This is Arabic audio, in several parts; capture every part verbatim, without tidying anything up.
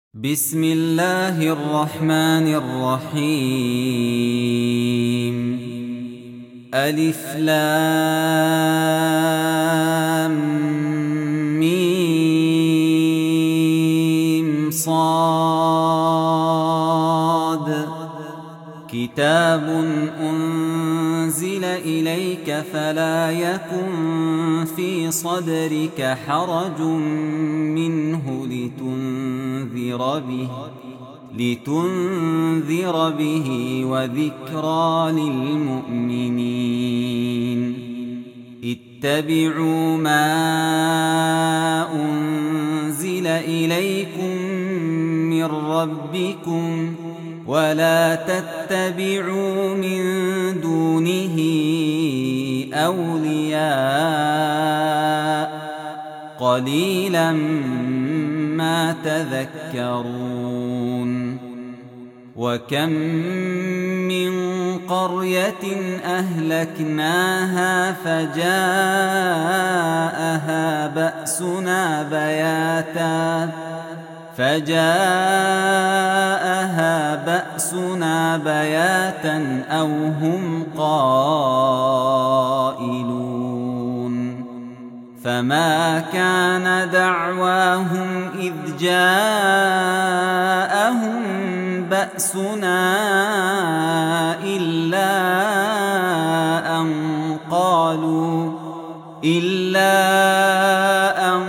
بسم الله الرحمن الرحيم. ألف لام ميم صاد. كتاب أنزل إليك فلا يكن في صدرك حرج منه لتنذر به لتنذر به وذكرى للمؤمنين. اتبعوا ما أنزل إليكم من ربكم ولا تتبعوا من دونه أولياء قليلا ما تذكرون. وكم من قرية أهلكناها فجاءها بأسنا بياتا فجاءها بأسنا بياتا أو هم قائلون. فما كان دعواهم إذ جاءهم بأسنا إلا أن قالوا إلا أن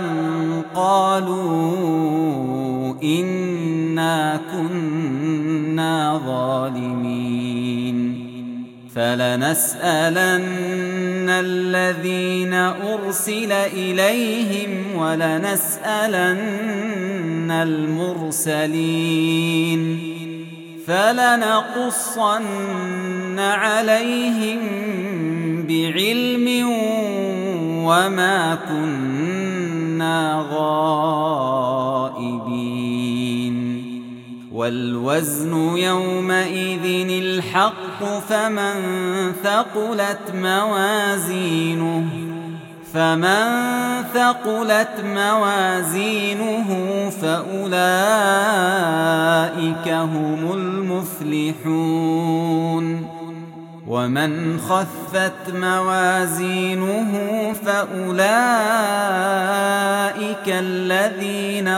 قالوا إنا كنا ظالمين. فلنسألن الذين أرسل إليهم ولنسألن المرسلين فلنقصن عليهم بعلم وما كنا غائبين. والوزن يومئذ الحق فمن ثقلت موازينه فمن ثقلت موازينه فأولئك هم المفلحون. ومن خفت موازينه فأولئك الذين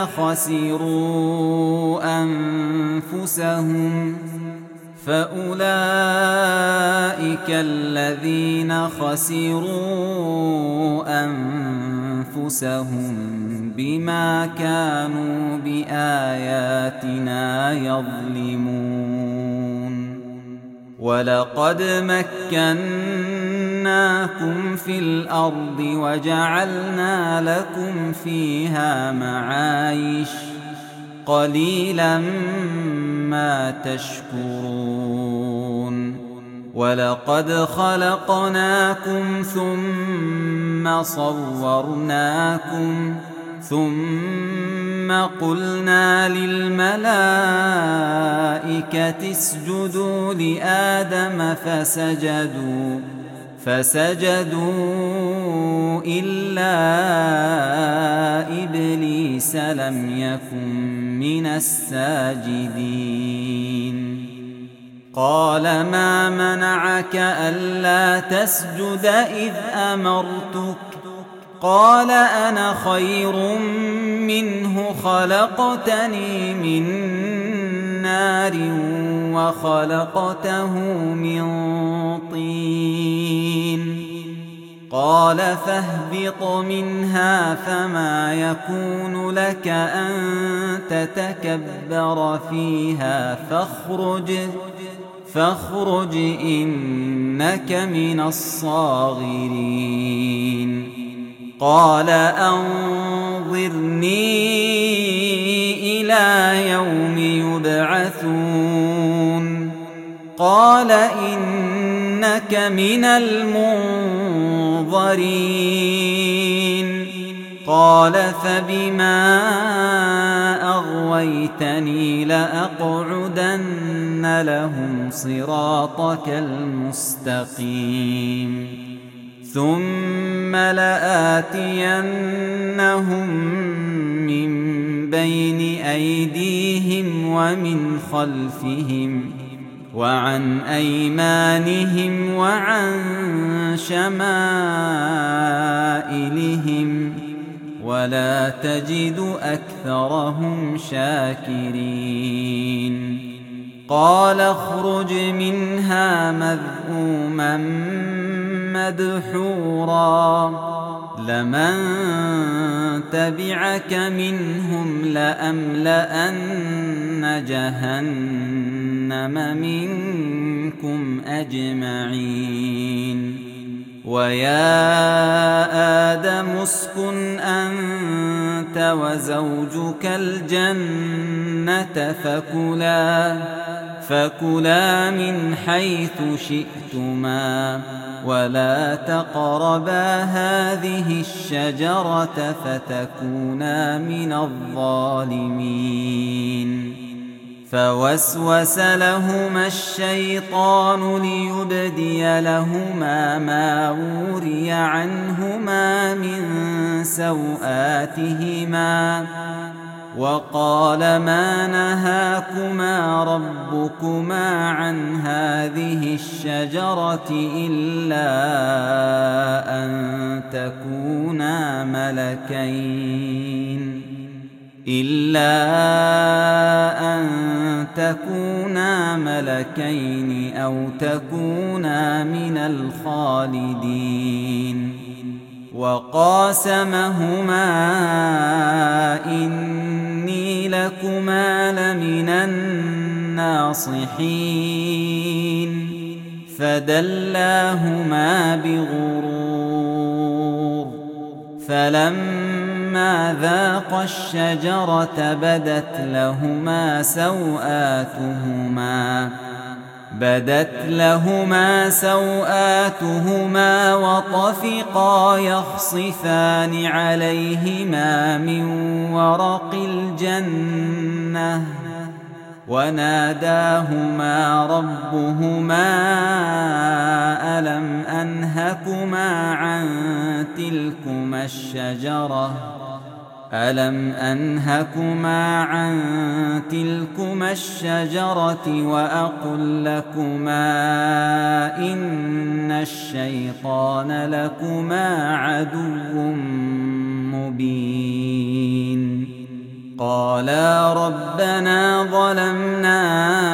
خسروا أنفسهم فأولئك الذين خسروا أنفسهم بما كانوا بآياتنا يظلمون. ولقد مكناكم في الأرض وجعلنا لكم فيها معايش قليلا ما تشكرون. ولقد خلقناكم ثم صورناكم ثم قلنا للملائكة اسجدوا لآدم فسجدوا فسجدوا إلا إبليس لم يكن من الساجدين. قال ما منعك ألا تسجد إذ أمرتك؟ قال أنا خير منه خلقتني من نار وخلقته من طين. قال فاهبط منها فما يكون لك أن تتكبر فيها فاخرج فاخرج إنك من الصاغرين. قال أنظرني إلى يوم يبعثون. قال إنك من المنظرين. قال فبما أغويتني لأقعدن لهم صراطك المستقيم ثم لآتينهم من بين أيديهم ومن خلفهم وعن أيمانهم وعن شمائلهم ولا تجد أكثرهم شاكرين قال اخرج منها مذءوما مدحورا لمن تبعك منهم لأملأن جهنم منكم أجمعين ويا آدم اسكن أنت وزوجك الجنة فكلا فكلا من حيث شئتما ولا تقربا هذه الشجرة فتكونا من الظالمين فوسوس لهما الشيطان ليبدي لهما ما وري عنهما من سوآتهما وقال ما نهاكما ربكما عن هذه الشجرة إلا أن تكونا ملكين إلا أن تكونا ملكين أو تكونا من الخالدين وقاسمهما إني لكما لمن الناصحين فدلاهما بغرور فلما ذاقا الشجرة بدت لهما سوآتهما بدت لهما سوآتهما وطفقا يخصفان عليهما من ورق الجنة وناداهما ربهما ألم أنهكما عن تلكما الشجرة ألم أنهكما عن تلكما الشجرة وأقل لكما إن الشيطان لكما عدو مبين قالا ربنا ظلمنا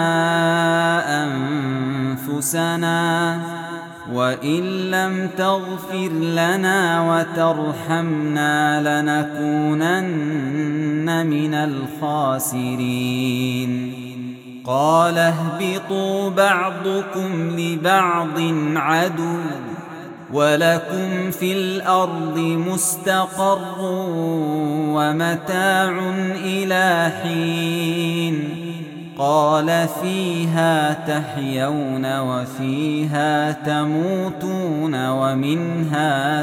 أنفسنا وإن لم تغفر لنا وترحمنا لنكونن من الخاسرين قال اهبطوا بعضكم لبعض عدو ولكم في الأرض مستقر ومتاع إلى حين قال فيها تحيون وفيها تموتون ومنها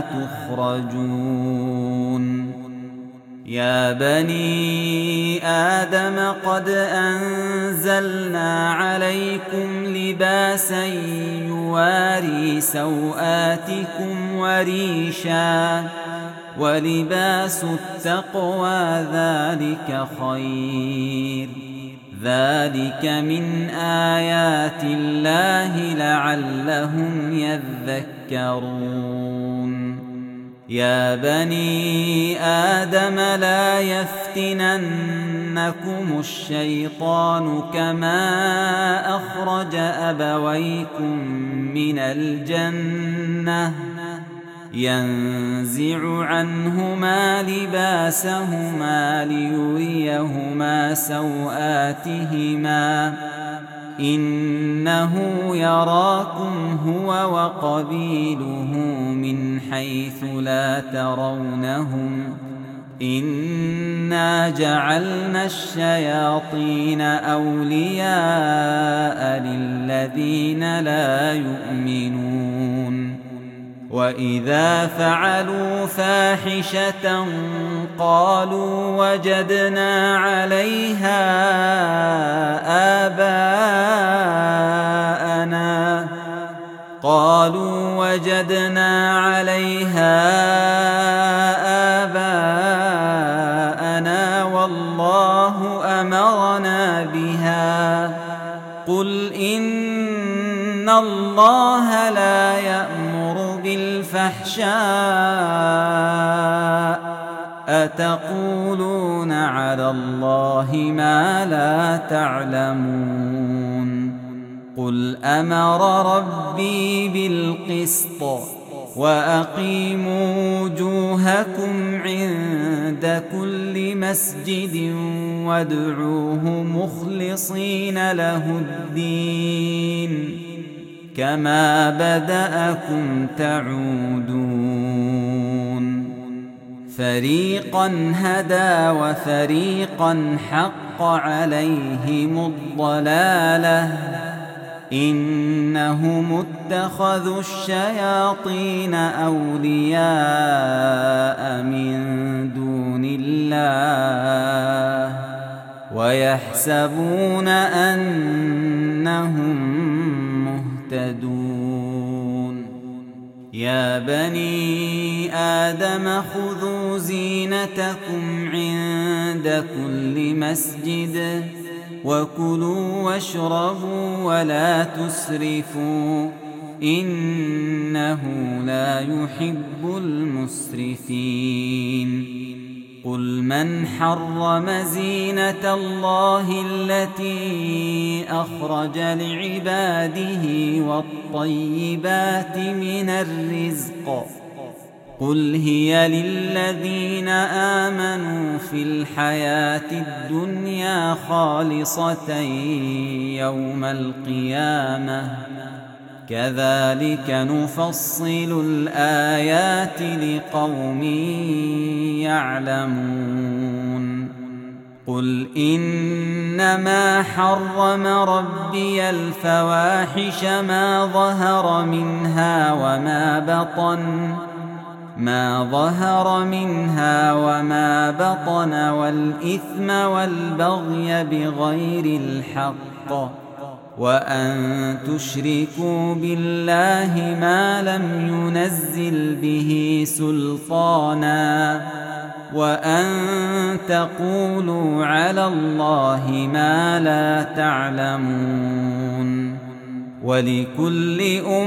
تخرجون يا بني آدم قد أنزلنا عليكم لباسا يواري سوآتكم وريشا ولباس التقوى ذلك خير ذلك من آيات الله لعلهم يذكرون يا بني آدم لا يفتننكم الشيطان كما أخرج أبويكم من الجنة ينزع عنهما لباسهما ليريهما سوآتهما إنه يراكم هو وقبيله من حيث لا ترونهم إنا جعلنا الشياطين أولياء للذين لا يؤمنون وإذا فعلوا فاحشة قالوا وجدنا عليها آباءنا قالوا وجدنا عليها آباءنا والله أمرنا بها قل إن الله لا يأمر بالفحشاء أتقولون على الله ما لا تعلمون قل أمر ربي بالقسط وأقيموا وجوهكم عند كل مسجد وادعوه مخلصين له الدين كما بدأكم تعودون فريقا هدى وفريقا حق عليهم الضلالة إنهم اتخذوا الشياطين أولياء من دون الله ويحسبون أنهم مهتدون يا بني آدم خذوا زينتكم عند كل مسجد وكلوا واشربوا ولا تسرفوا إنه لا يحب المسرفين قل من حرم زينة الله التي أخرج لعباده والطيبات من الرزق قل هي للذين آمنوا في الحياة الدنيا خالصة يوم القيامة كذلك نفصل الآيات لقوم يعلمون قل إنما حرم ربي الفواحش ما ظهر منها وما بطن ما ظهر منها وما بطن والإثم والبغي بغير الحق وأن تشركوا بالله ما لم ينزل به سلطانا وأن تقولوا على الله ما لا تعلمون ولكل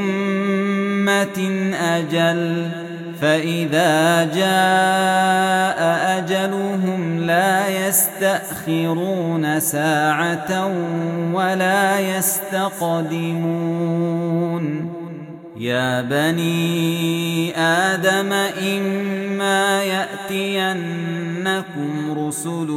أمة أجل فإذا جاء أجلهم لا يستأخرون ساعة ولا يستقدمون يا بني آدم إما يأتينكم رسل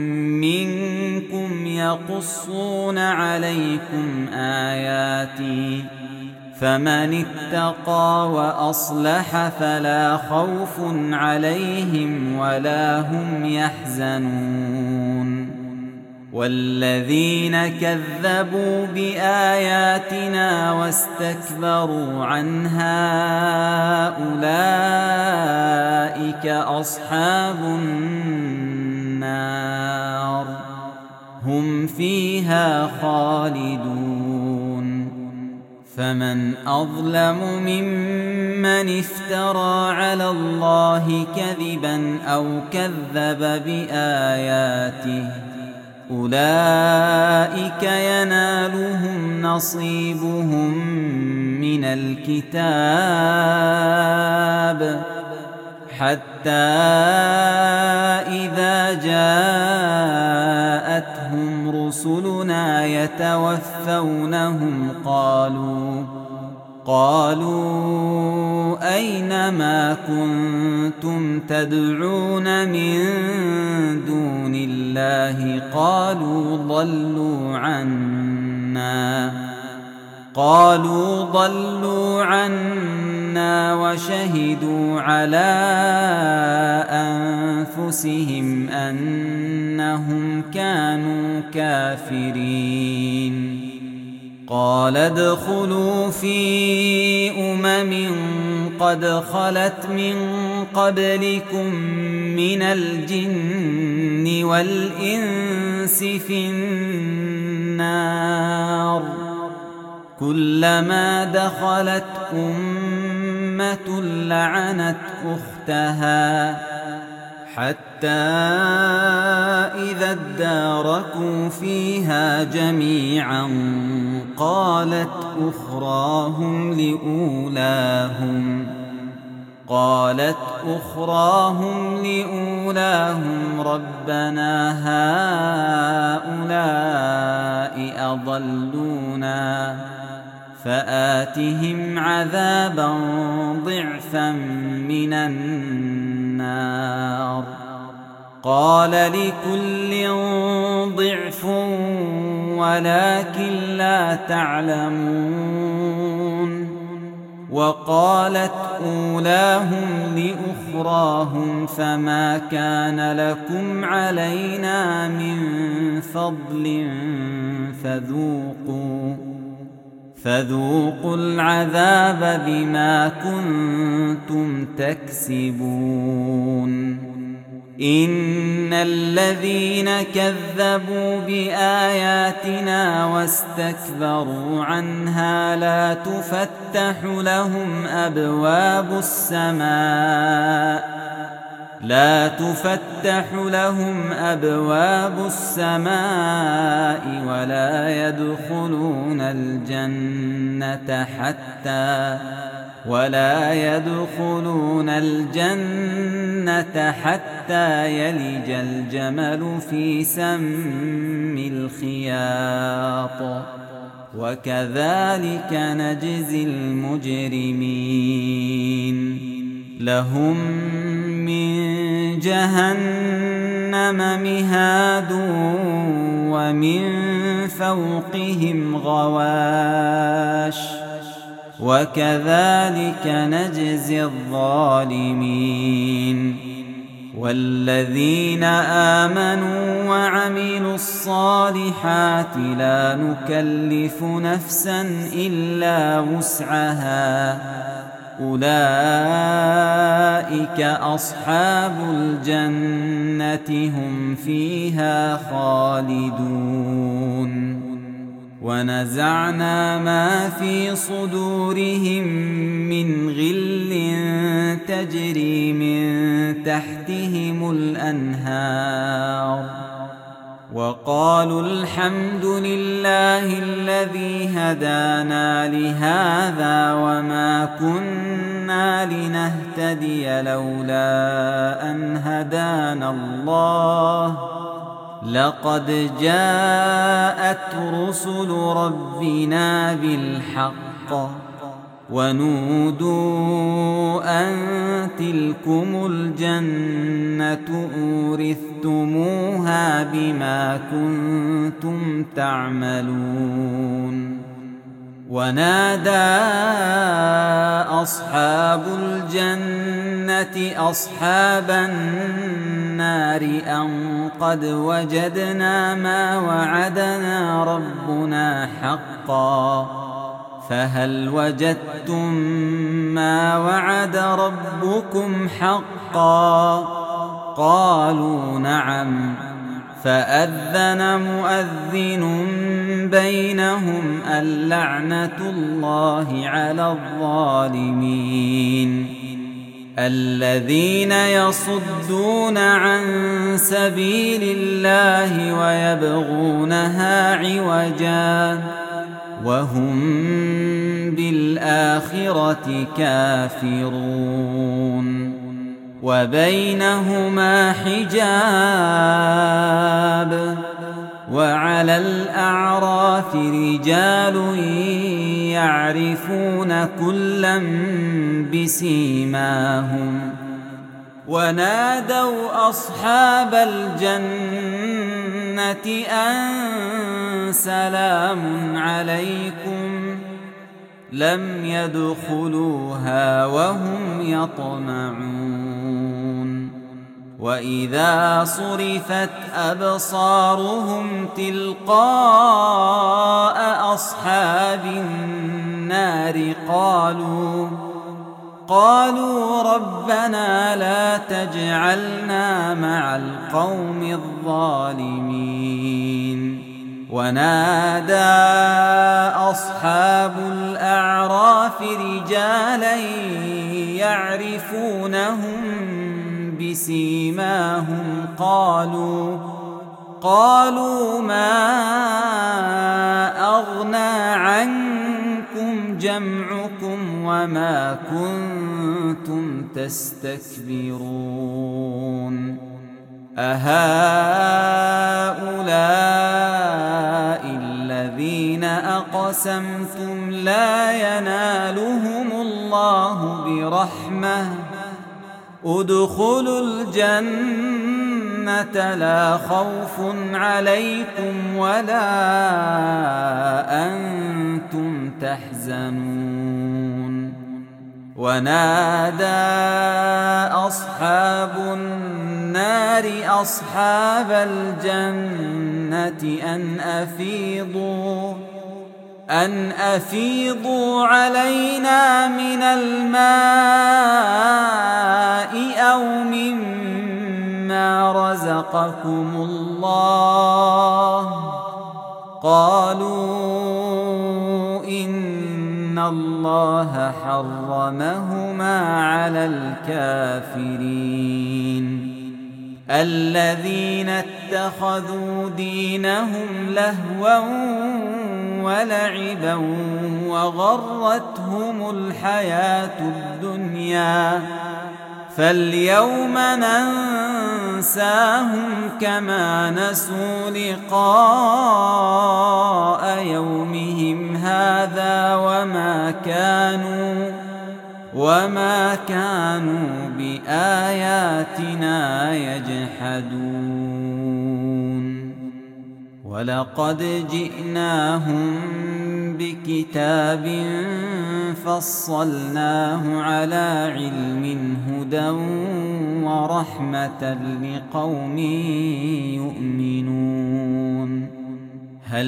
منكم يقصون عليكم آياتي فمن اتقى وأصلح فلا خوف عليهم ولا هم يحزنون والذين كذبوا بآياتنا واستكبروا عنها أولئك أصحاب النار هم فيها خالدون فمن أظلم ممن افترى على الله كذبا أو كذب بآياته أولئك ينالهم نصيبهم من الكتاب حتى إذا جاءتهم رسلنا يتوفونهم قالوا قالوا أين ما كنتم تدعون من دون الله قالوا ضلوا عنا قالوا ضلوا عنا وشهدوا على أنفسهم أنهم كانوا كافرين قال ادخلوا في أمم قد خلت من قبلكم من الجن والإنس في النار كلما دخلت أمة لعنت أختها حتى إذا اداركوا فيها جميعا قالت أخراهم لأولاهم قالت أخراهم لأولاهم ربنا هؤلاء أضلونا فآتهم عذابا ضعفا من النار قال لكل ضعف ولكن لا تعلمون وقالت أولاهم لأخراهم فما كان لكم علينا من فضل فذوقوا فذوقوا العذاب بما كنتم تكسبون إن الذين كذبوا بآياتنا واستكبروا عنها لا تفتح لهم أبواب السماء لا تفتح لهم أبواب السماء ولا يدخلون الجنة حتى ولا يدخلون الجنة حتى يلج الجمل في سم الخياط وكذلك نجزي المجرمين لهم من جهنم مهاد ومن فوقهم غواش وكذلك نجزي الظالمين والذين آمنوا وعملوا الصالحات لا نكلف نفسا إلا وسعها أولئك أصحاب الجنة هم فيها خالدون ونزعنا ما في صدورهم من غل تجري من تحتهم الأنهار وقالوا الحمد لله الذي هدانا لهذا وما كنا لنهتدي لولا أن هدانا الله لقد جاءت رسل ربنا بالحق ونودوا أن تلكم الجنة أورثتموها بما كنتم تعملون ونادى أصحاب الجنة أصحاب النار أن قد وجدنا ما وعدنا ربنا حقا فهل وجدتم ما وعد ربكم حقا قالوا نعم فأذن مؤذن بينهم اللعنة الله على الظالمين الذين يصدون عن سبيل الله ويبغونها عوجا وهم بالآخرة كافرون وبينهما حجاب وعلى الأعراف رجال يعرفون كلا بسيماهم ونادوا أصحاب الجنة أن سلام عليكم لم يدخلوها وهم يطمعون وإذا صرفت أبصارهم تلقاء أصحاب النار قالوا قالوا ربنا لا تجعلنا مع القوم الظالمين ونادى أصحاب الأعراف رجالا يعرفونهم بسيماهم قالوا قالوا ما أغنى عنكم جمعكم وما كنتم تستكبرون أهؤلاء الذين أقسمتم لا ينالهم الله برحمة ادخلوا الجنة لا خوف عليكم ولا أنتم تحزنون ونادى أصحاب النار أصحاب الجنة أن أفيضوا أن أفيضوا علينا من الماء أو مما رزقكم الله قالوا إن الله حرمهما على الكافرين الذين اتخذوا دينهم لهوا ولعبا وغرتهم الحياة الدنيا فاليوم ننساهم كما نسوا لقاء يومهم هذا وما كانوا وما كانوا بآياتنا يجحدون ولقد جئناهم بكتاب فصلناه على علم هدى ورحمة لقوم يؤمنون هل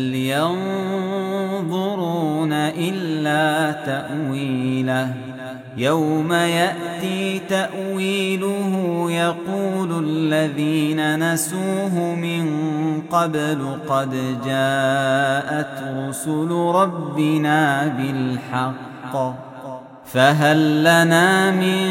ينظرون إلا تأويله يوم يأتي تأويله يقول الذين نسوه من قبل قد جاءت رسل ربنا بالحق فهل لنا من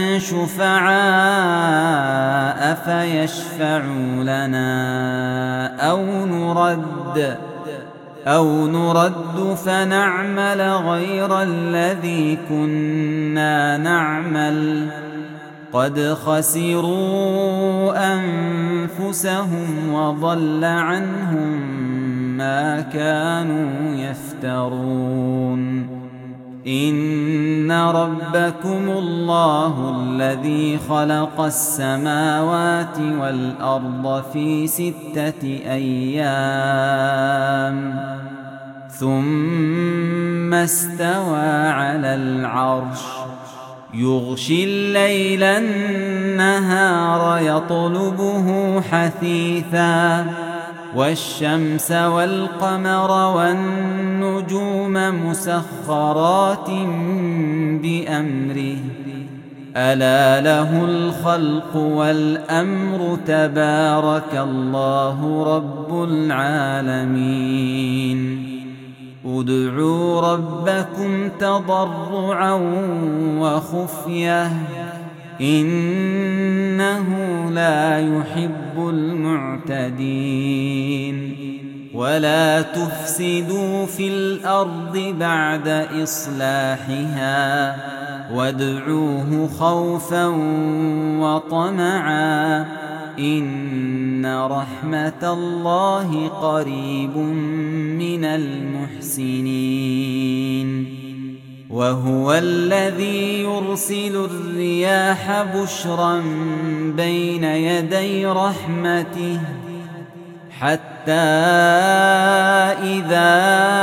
شفعاء فيشفعوا لنا أو نرد أو نرد فنعمل غير الذي كنا نعمل قد خسروا أنفسهم وضل عنهم ما كانوا يفترون إن ربكم الله الذي خلق السماوات والأرض في ستة أيام ثم استوى على العرش يغشي الليل النهار يطلبه حثيثا والشمس والقمر والنجوم مسخرات بأمره ألا له الخلق والأمر تبارك الله رب العالمين ادعوا ربكم تضرعا وخفية إنه لا يحب المعتدين ولا تفسدوا في الأرض بعد إصلاحها وادعوه خوفا وطمعا إن رحمة الله قريب من المحسنين وهو الذي يرسل الرياح بشرا بين يدي رحمته حتى إذا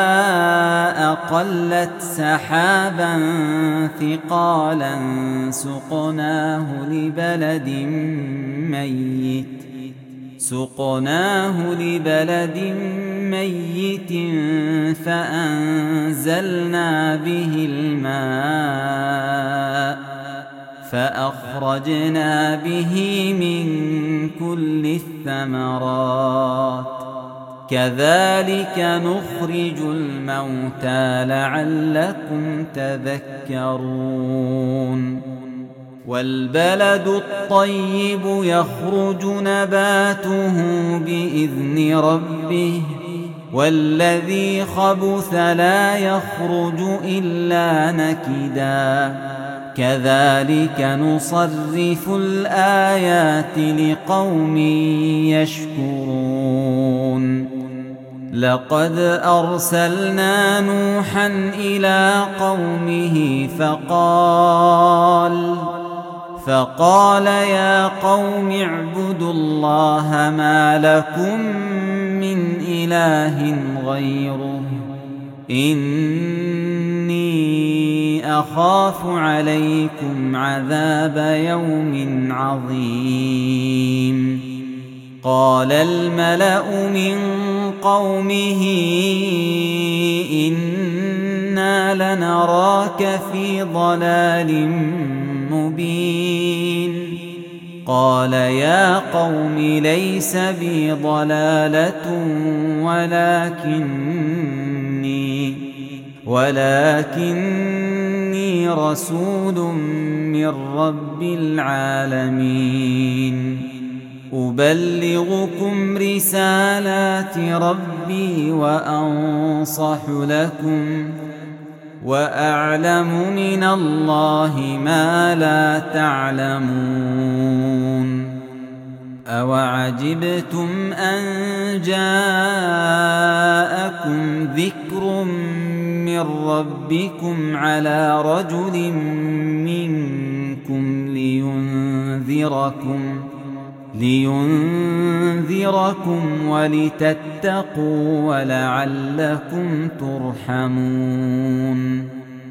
أقلت سحابا ثقالا سقناه لبلد ميت سقناه لبلد ميت فأنزلنا به الماء فأخرجنا به من كل الثمرات كذلك نخرج الموتى لعلكم تذكرون والبلد الطيب يخرج نباته بإذن ربه والذي خبث لا يخرج إلا نكدا كذلك نصرف الآيات لقوم يشكرون لقد أرسلنا نوحا إلى قومه فقال فقال يا قوم اعبدوا الله ما لكم من إله غيره إني أخاف عليكم عذاب يوم عظيم قال الملأ من قومه إنا لنراك في ضلال مبين قال يا قوم ليس بي ضلالة ولكني ولكني رسول من رب العالمين أبلغكم رسالات ربي وأنصح لكم وأعلم من الله ما لا تعلمون أوعجبتم أن جاءكم ذكر من ربكم على رجل منكم لينذركم لينذركم ولتتقوا ولعلكم ترحمون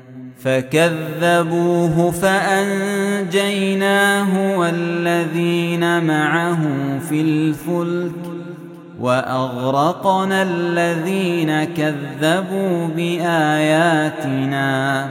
فكذبوه فأنجيناه والذين معه في الفلك وأغرقنا الذين كذبوا بآياتنا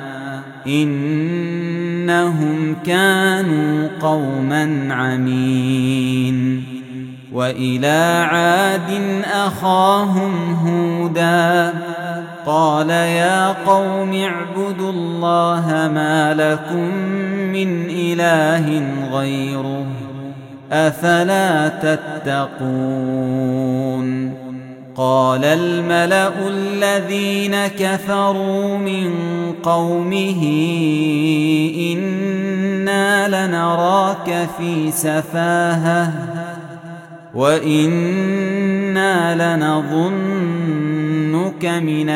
إنهم كانوا قوما عمين وإلى عاد أخاهم هودا قال يا قوم اعبدوا الله ما لكم من إله غيره أفلا تتقون قال الملأ الذين كفروا من قومه إنا لنراك في سفاهة وإنا لنظنك من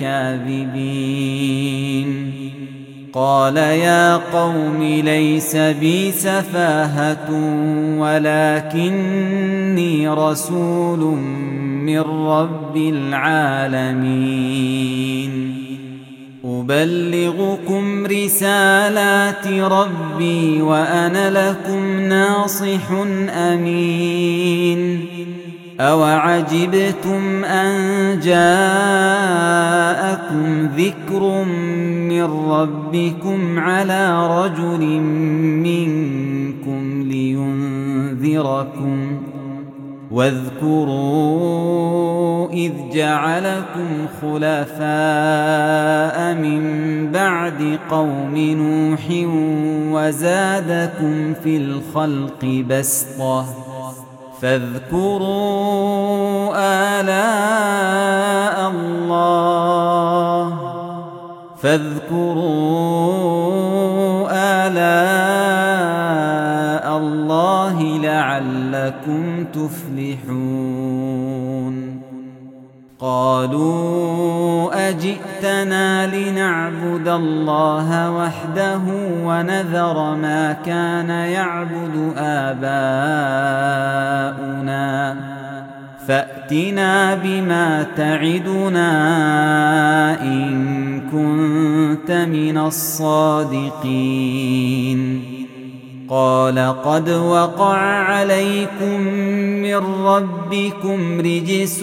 الكاذبين قال يا قوم ليس بي سفاهة ولكني رسول من رب العالمين أبلغكم رسالات ربي وأنا لكم ناصح أمين أوعجبتم أن جاءكم ذكر من ربكم على رجل منكم لينذركم واذكروا إذ جعلكم خلفاء من بعد قوم نوح وزادكم في الخلق بسطة فاذكروا آلاء الله فاذكروا آلاء الله لعلكم تفلحون قالوا أجئتنا لنعبد الله وحده ونذر ما كان يعبد آباؤنا فأتنا بما تعدنا إن كنت من الصادقين قال قد وقع عليكم من ربكم رجس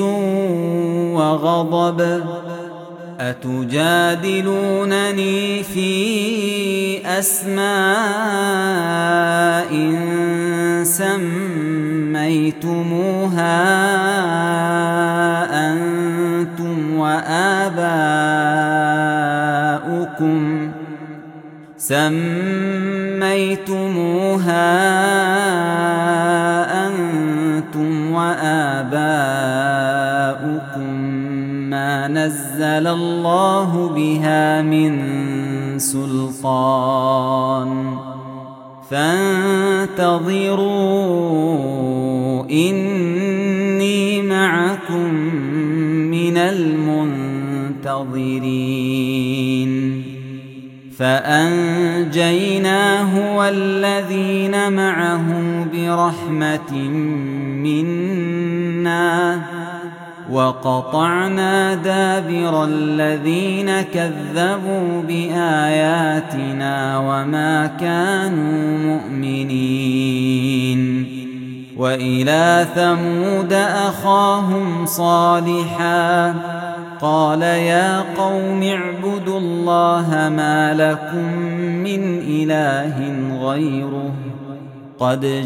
وغضب أتجادلونني في أسماء سميتموها أنتم وآباؤكم سميتموها سميتموها أنتم وآباؤكم ما نزل الله بها من سلطان فانتظروا إني معكم من المنتظرين فأنجيناه والذين معه برحمة منا وقطعنا دابر الذين كذبوا بآياتنا وما كانوا مؤمنين وإلى ثمود أخاهم صالحا قال يا قوم اعبدوا الله ما لكم من إله غيره قد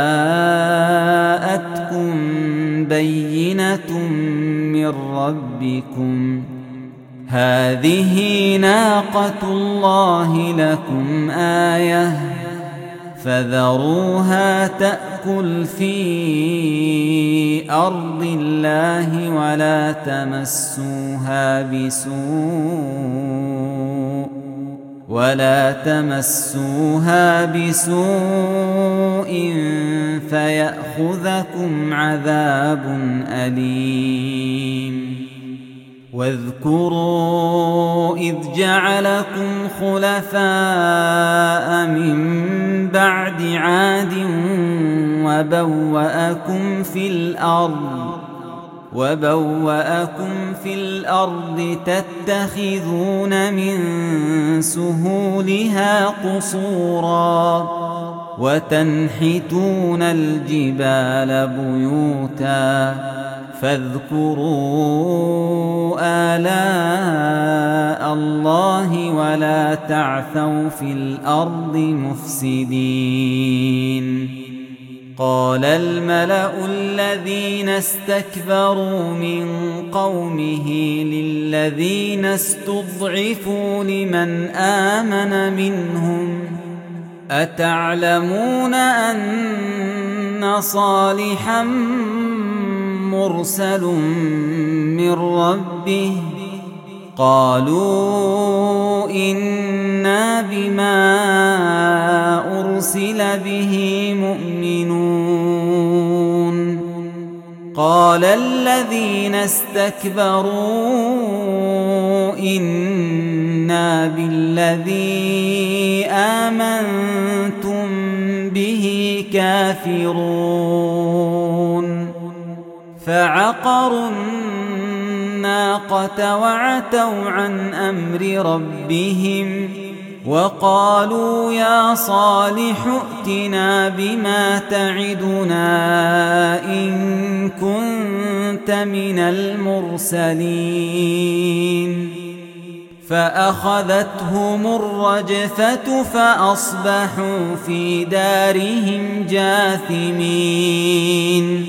جاءتكم بينة من ربكم هذه ناقة الله لكم آية فذروها تأكل في أرض الله ولا تمسوها بسوء ولا تمسوها بسوء فيأخذكم عذاب أليم واذكروا إذ جعلكم خلفاء من بعد عاد وبوأكم في الأرض وبوأكم في الأرض تتخذون من سهولها قصورا وتنحتون الجبال بيوتا فاذكروا آلاء الله ولا تعثوا في الأرض مفسدين قال الملأ الذين استكبروا من قومه للذين استضعفوا لمن آمن منهم أتعلمون أن صالحا مرسل من ربه قالوا إنا بما أرسل به مؤمنون قال الذين استكبروا إنا بالذي آمنتم به كافرون فعقروا الناقة وعتوا عن أمر ربهم وقالوا يا صالح ائتنا بما تعدنا إن كنت من المرسلين فأخذتهم الرجفة فأصبحوا في دارهم جاثمين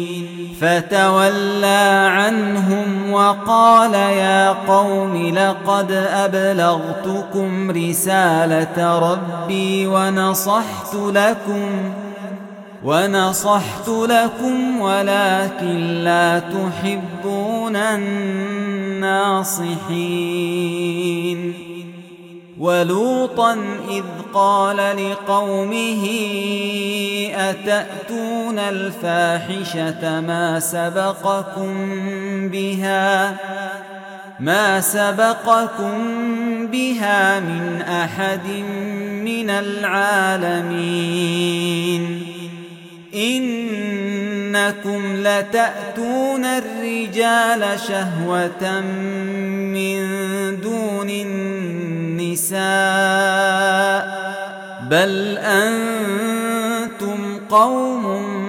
فتولى عنهم وقال يا قوم لقد أبلغتكم رسالة ربي ونصحت لكم ونصحت لكم ولكن لا تحبون الناصحين ولوطا إذ قال لقومه أتأتون الفاحشة ما سبقكم بها ما سبقكم بها من أحد من العالمين إنكم لتأتون الرجال شهوة من دون النساء بل أنتم قوم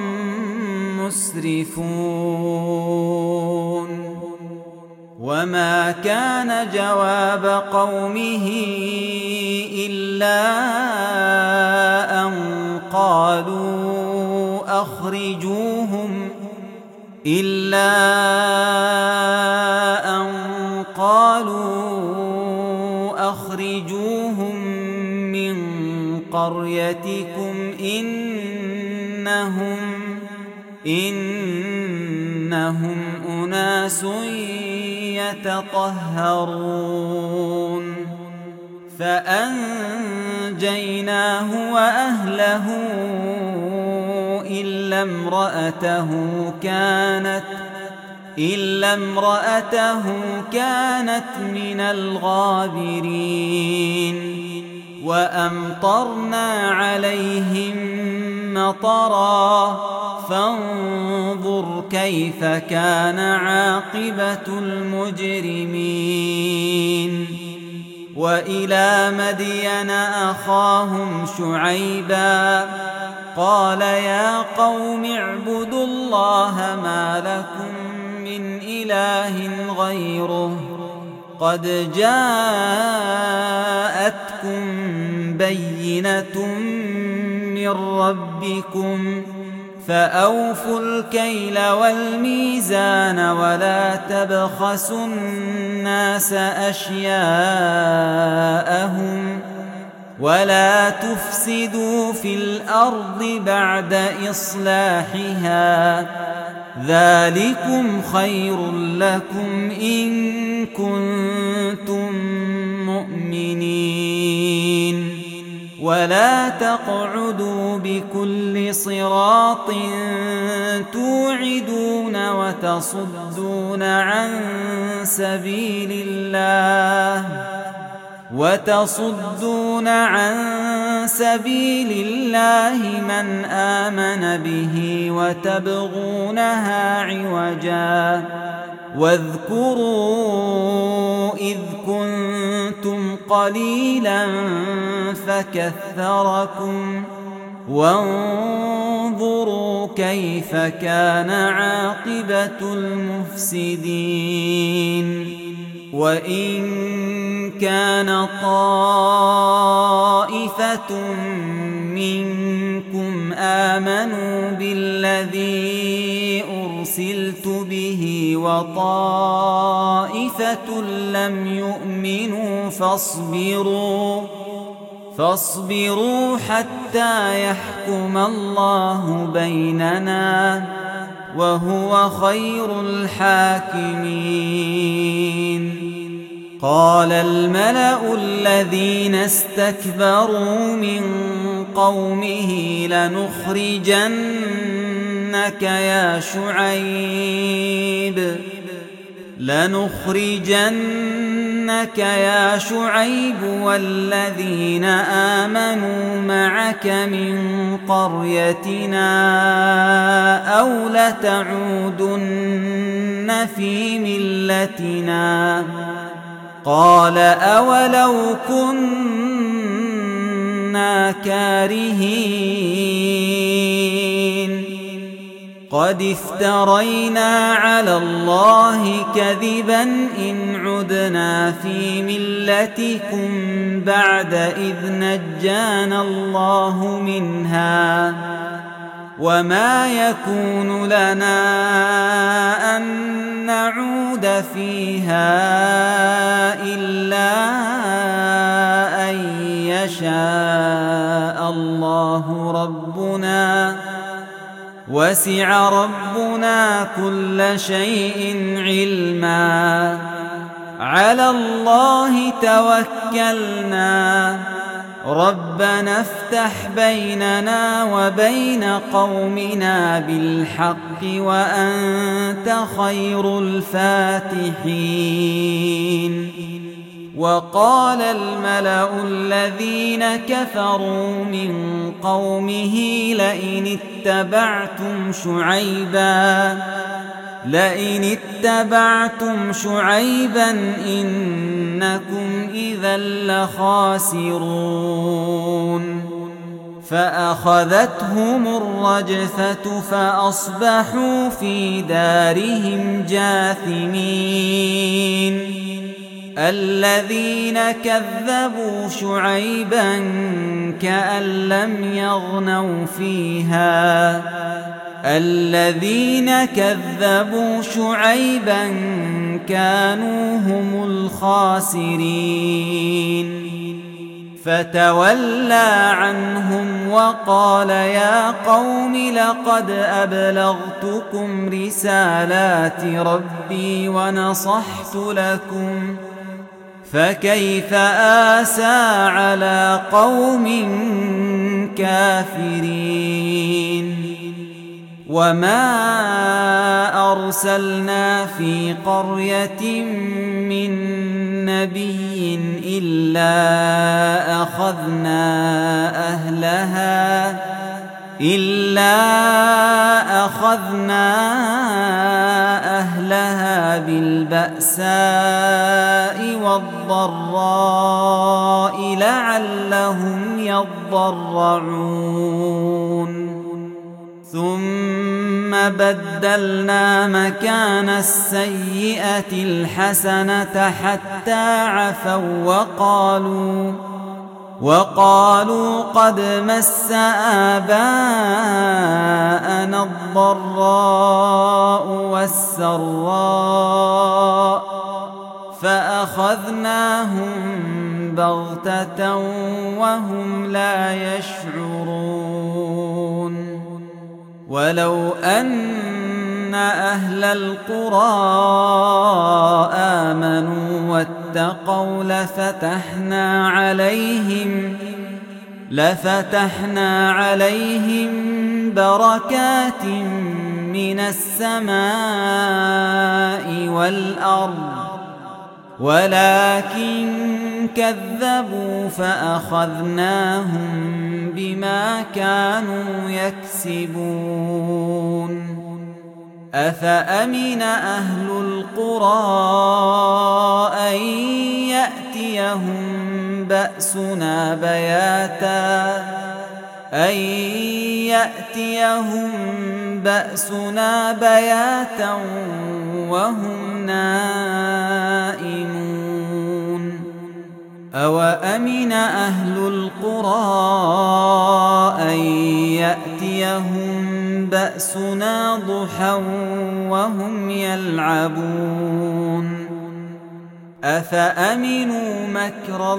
مسرفون وما كان جواب قومه إلا أن قالوا أخرجوهم إلا أن قالوا أخرجوهم من قريتكم إنهم إنهم أناس يتطهرون فأنجيناه وأهله إلا امرأته كانت إلا امرأته كانت من الغابرين وأمطرنا عليهم مطرا فانظر كيف كان عاقبة المجرمين وإلى مدين أخاهم شعيبا قال يا قوم اعبدوا الله ما لكم من إله غيره قد جاءتكم بينة من ربكم فأوفوا الكيل والميزان ولا تبخسوا الناس أشياءهم ولا تفسدوا في الأرض بعد إصلاحها ذلكم خير لكم إن كنتم مؤمنين ولا تقعدوا بكل صراط توعدون وتصدون عن سبيل الله وتصدون عن سبيل الله من آمن به وتبغونها عوجا واذكروا إذ كنتم قليلا فكثركم وانظروا كيف كان عاقبة المفسدين وإن كان طائفة منكم آمنوا بالذي أرسلت به وطائفة لم يؤمنوا فاصبروا فاصبروا حتى يحكم الله بيننا وهو خير الحاكمين قال الملأ الذين استكبروا من قومه لنخرجنك يا شعيب لنخرجنك يا شعيب والذين آمنوا معك من قريتنا أو لتعودن في ملتنا قال أولو كنا كارهين قد افترينا على الله كذبا إن عدنا في ملتكم بعد إذ نجانا الله منها وما يكون لنا أن نعود فيها إلا أن يشاء الله ربنا وسع ربنا كل شيء علما على الله توكلنا ربنا افتح بيننا وبين قومنا بالحق وأنت خير الفاتحين وقال الملأ الذين كفروا من قومه لئن اتبعتم شعيبا لئن اتبعتم شعيبا إنكم إذا لخاسرون فأخذتهم الرجفة فأصبحوا في دارهم جاثمين الذين كذبوا شعيبا كأن لم يغنوا فيها الذين كذبوا شعيبا كانوا هم الخاسرين فتولى عنهم وقال يا قوم لقد أبلغتكم رسالات ربي ونصحت لكم فكيف آسى على قوم كافرين وما أرسلنا في قرية من نبي إلا أخذنا أهلها إلا أخذنا أهلها بالبأساء والضراء لعلهم يضرعون ثم بدلنا مكان السيئة الحسنة حتى عفوا وقالوا وقالوا قد مس آباءنا الضراء والسراء فأخذناهم بغتة وهم لا يشعرون ولو أن أهل القرى آمنوا واتقوا لفتحنا عليهم لفتحنا عليهم بركات من السماء والأرض ولكن كذبوا فأخذناهم بما كانوا يكسبون أفأمن أهل القرى أن يأتيهم بأسنا بياتا أن يأتيهم بأسنا بياتا وهم نائمون أوأمن أهل القرى أن يأتيهم بأسنا ضحى وهم يلعبون أفأمنوا مكر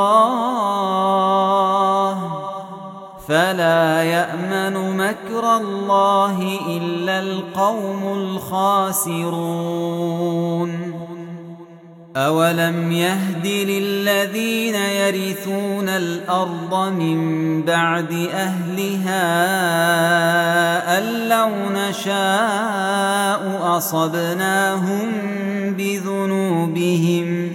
الله فلا يأمن مكر الله إلا القوم الخاسرون أولم يهد للذين يرثون الأرض من بعد أهلها أن لو نشاء أصبناهم بذنوبهم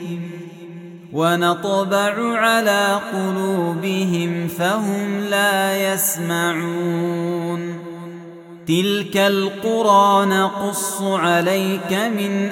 ونطبع على قلوبهم فهم لا يسمعون تلك القرى نقص عليك من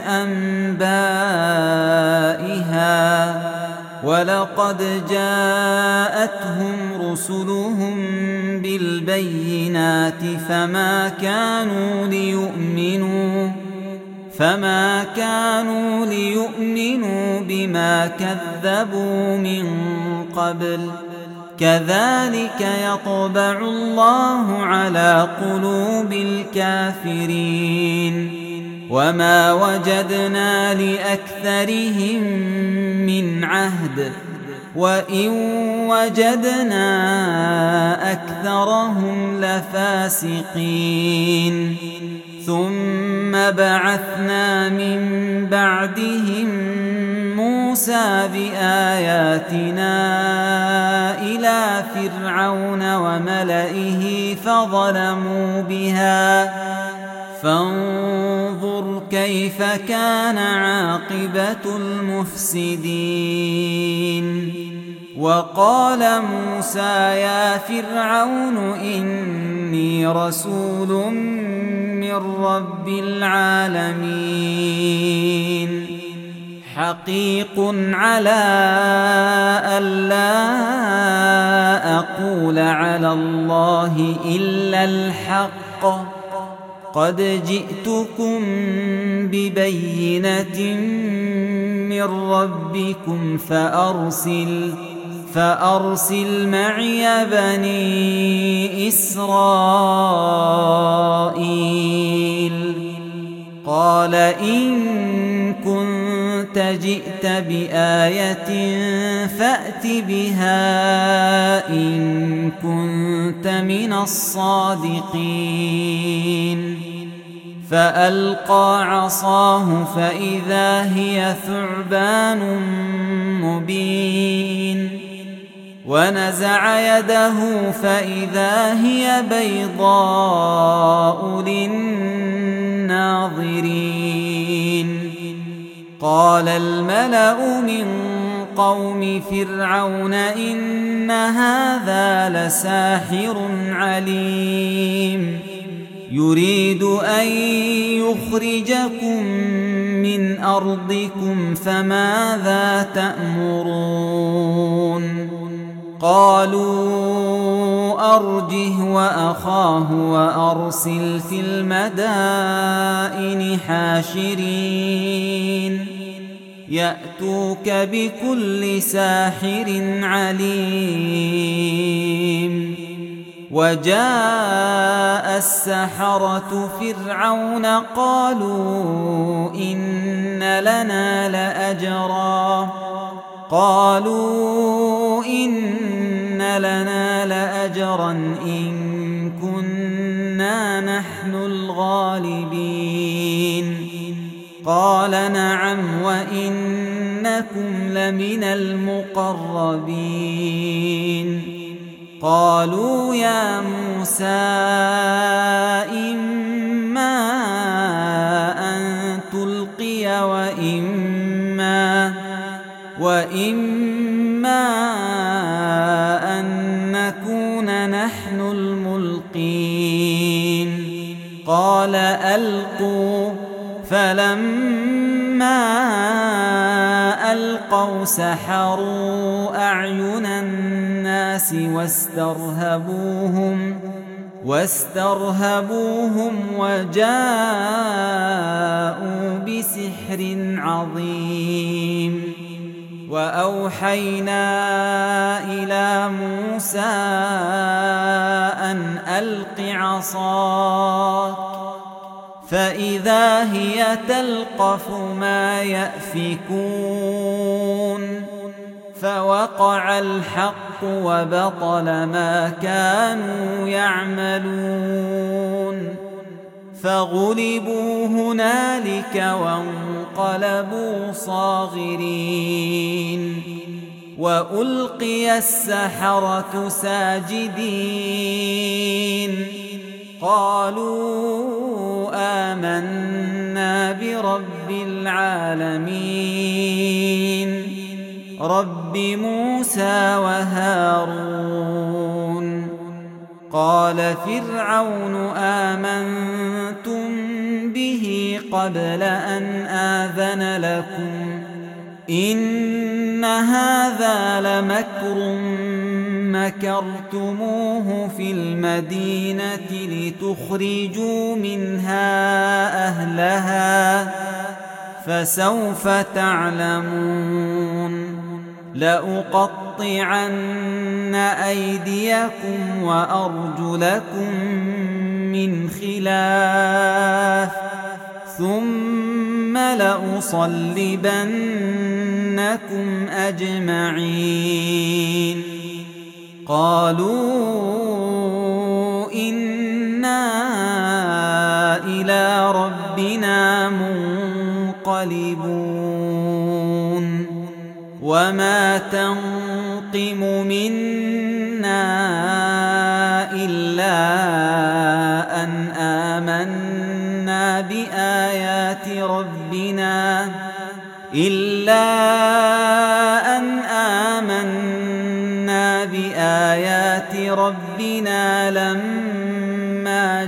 أنبائها ولقد جاءتهم رسلهم بالبينات فما كانوا ليؤمنوا فما كانوا ليؤمنوا بما كذبوا من قبل كذلك يطبع الله على قلوب الكافرين وما وجدنا لأكثرهم من عهد وإن وجدنا أكثرهم لفاسقين ثم بعثنا من بعدهم موسى بآياتنا إلى فرعون وملئه فظلموا بها فانظر كيف كان عاقبة المفسدين وقال موسى يا فرعون إني رسول من رب العالمين حقيق على ألا أقول على الله إلا الحق قد جئتكم ببينة من ربكم فأرسل فأرسل معي بني إسرائيل قال إن كنت كنت جئت بآية فأت بها إن كنت من الصادقين فألقى عصاه فإذا هي ثعبان مبين ونزع يده فإذا هي بيضاء للناظرين قال الملأ من قوم فرعون إن هذا لساحر عليم يريد أن يخرجكم من أرضكم فماذا تأمرون قالوا أرجه وأخاه وأرسل في المدائن حاشرين يأتوك بكل ساحر عليم وجاء السحرة فرعون قالوا إن لنا لأجرا قالوا إن لنا لأجرا إن كنا نحن الغالبين قال نعم وإنكم لمن المقربين قالوا يا موسى إما أن تلقي وإما وإما أن نكون نحن الملقين قال ألقوا فلما ألقوا سحروا أعين الناس واسترهبوهم واسترهبوهم وجاءوا بسحر عظيم وأوحينا إلى موسى أن ألق عصاك فإذا هي تلقف ما يأفكون فوقع الحق وبطل ما كانوا يعملون فغلبوا هنالك وانقلبوا صاغرين وألقي السحرة ساجدين قالوا آمنا برب العالمين رب موسى وهارون قال فرعون آمنتم به قبل أن آذن لكم إن هذا لمكر مكرتموه في المدينة لتخرجوا منها أهلها فسوف تعلمون لأقطعن أيديكم وأرجلكم من خلاف ثم لأصلبنكم أجمعين قالوا إنا إلى ربنا منقلبون وما تنقم منا إلا أن آمنا بآيات ربنا إلا أن آمنا بآيات ربنا لما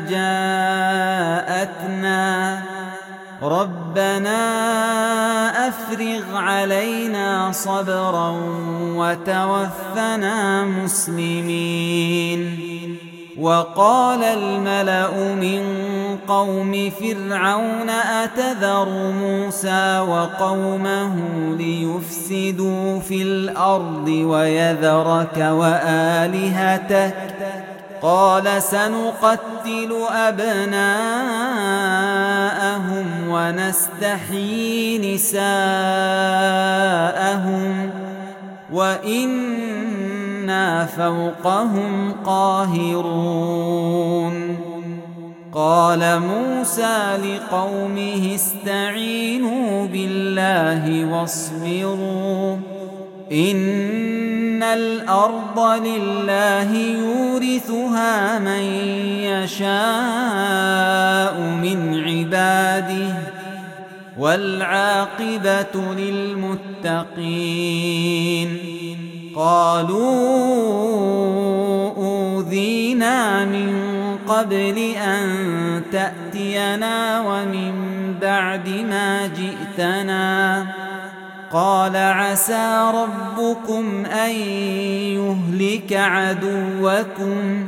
جاءتنا ربنا أفرغ علينا صبرا وتوفنا مسلمين وقال الملأ من قوم فرعون أتذر موسى وقومه ليفسدوا في الأرض ويذرك وآلهتك قال سنقتل أبناءهم ونستحيي نساءهم وإنا فوقهم قاهرون قال موسى لقومه استعينوا بالله واصبروا إن الأرض لله يورثها من يشاء من عباده والعاقبة للمتقين قالوا أوذينا من قبل أن تأتينا ومن بعد ما جئتنا قال عسى ربكم أن يهلك عدوكم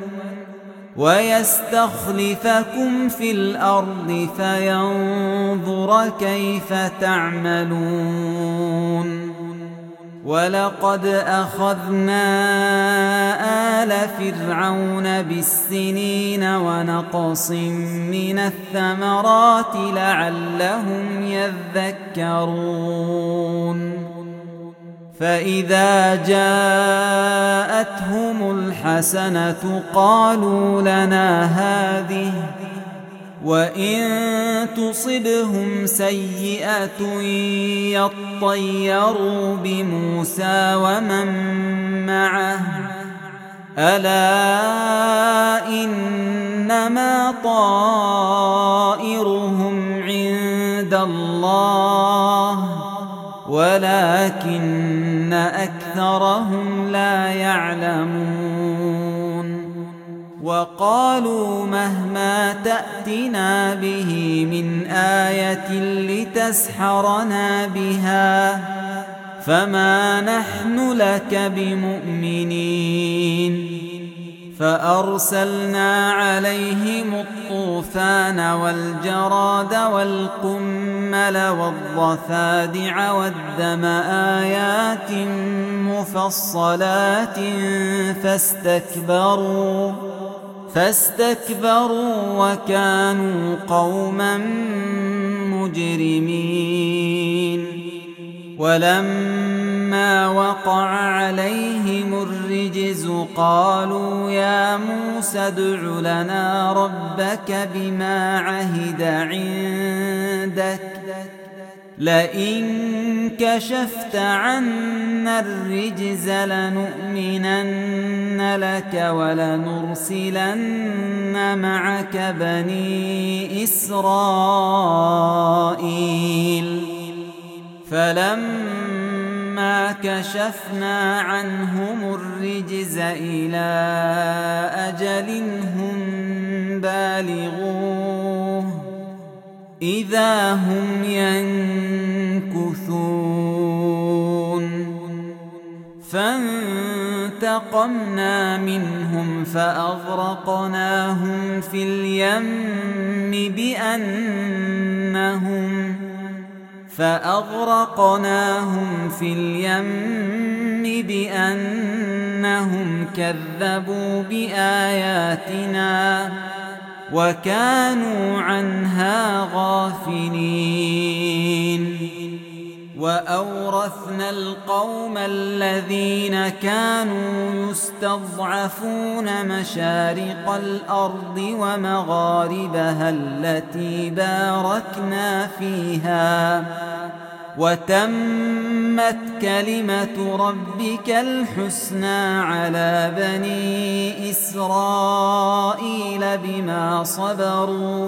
ويستخلفكم في الأرض فينظر كيف تعملون ولقد أخذنا آل فرعون بالسنين ونقص من الثمرات لعلهم يذكرون فإذا جاءتهم الحسنة قالوا لنا هذه وإن تصبهم سيئة يطيروا بموسى ومن معه ألا إنما طائرهم عند الله ولكن أكثرهم لا يعلمون وقالوا مهما تأتنا به من آية لتسحرنا بها فما نحن لك بمؤمنين فأرسلنا عليهم الطوفان والجراد والقمل والضفادع والدم آيات مفصلات فاستكبروا فاستكبروا وكانوا قوما مجرمين ولما وقع عليهم الرجز قالوا يا موسى ادع لنا ربك بما عهد عندك لئن كشفت عنا الرجز لنؤمنن لك ولنرسلن معك بني إسرائيل فلما كشفنا عنهم الرجز إلى أجل هم بالغوه إذا هم ينكثون فانتقمنا منهم فأغرقناهم في اليم بأنهم فأغرقناهم في اليم بأنهم كذبوا بآياتنا وكانوا عنها غافلين وأورثنا القوم الذين كانوا يستضعفون مشارق الأرض ومغاربها التي باركنا فيها وتمت كلمة ربك الحسنى على بني إسرائيل بما صبروا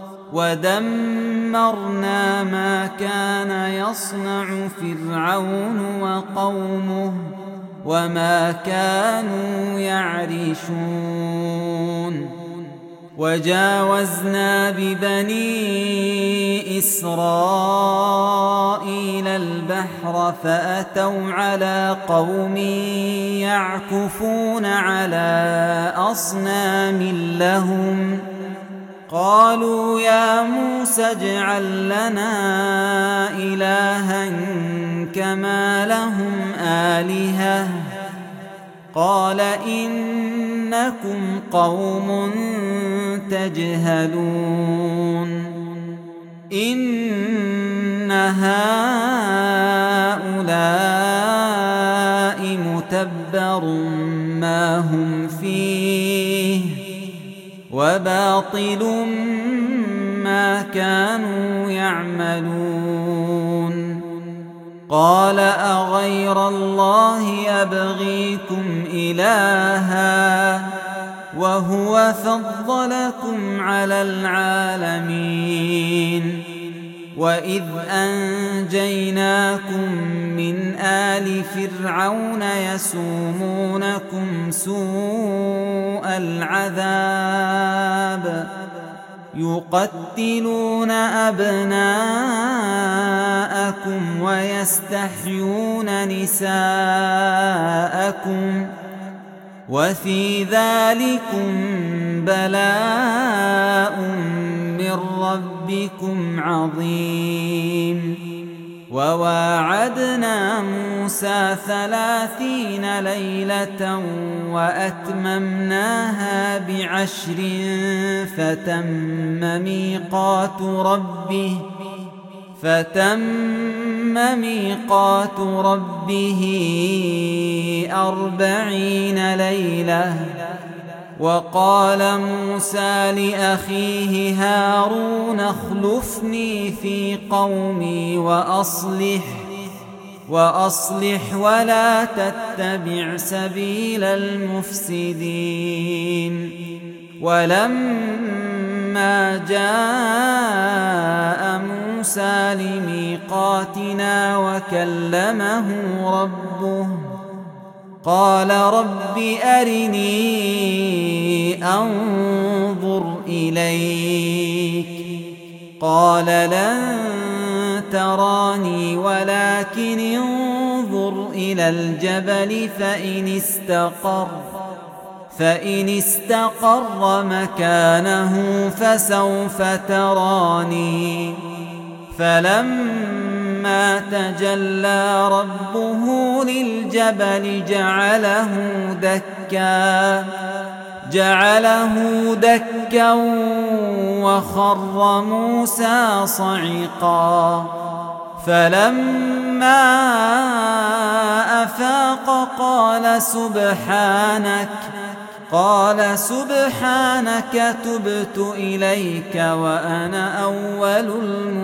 ودمرنا ما كان يصنع فرعون وقومه وما كانوا يعرشون وجاوزنا ببني إسرائيل البحر فأتوا على قوم يعكفون على أصنام لهم قالوا يا موسى اجعل لنا إلها كما لهم آلهة قال إنكم قوم تجهلون إن هؤلاء متبر ما هم فيه وباطل ما كانوا يعملون قال أغير الله أبغيكم إلها وهو فضلكم على العالمين وإذ أنجيناكم من آل فرعون يسومونكم سوء العذاب يقتلون أبناءكم ويستحيون نساءكم وفي ذلكم بلاء من ربكم عظيم وواعدنا موسى ثلاثين ليلة وأتممناها بعشر فتم ميقات ربه فتم ميقات ربه أربعين ليلة وقال موسى لأخيه هارون اخلفني في قومي وأصلح وأصلح ولا تتبع سبيل المفسدين ولما جاء موسى لميقاتنا وكلمه ربه قال رب أرني أنظر إليك قال لن تراني ولكن انظر إلى الجبل فإن استقر فإن استقر مكانه فسوف تراني فلما تجلى ربه للجبل جعله دكا جعله دكا وخر موسى صعقا فلما أفاق قال سبحانك قال سبحانك تبت إليك وأنا أول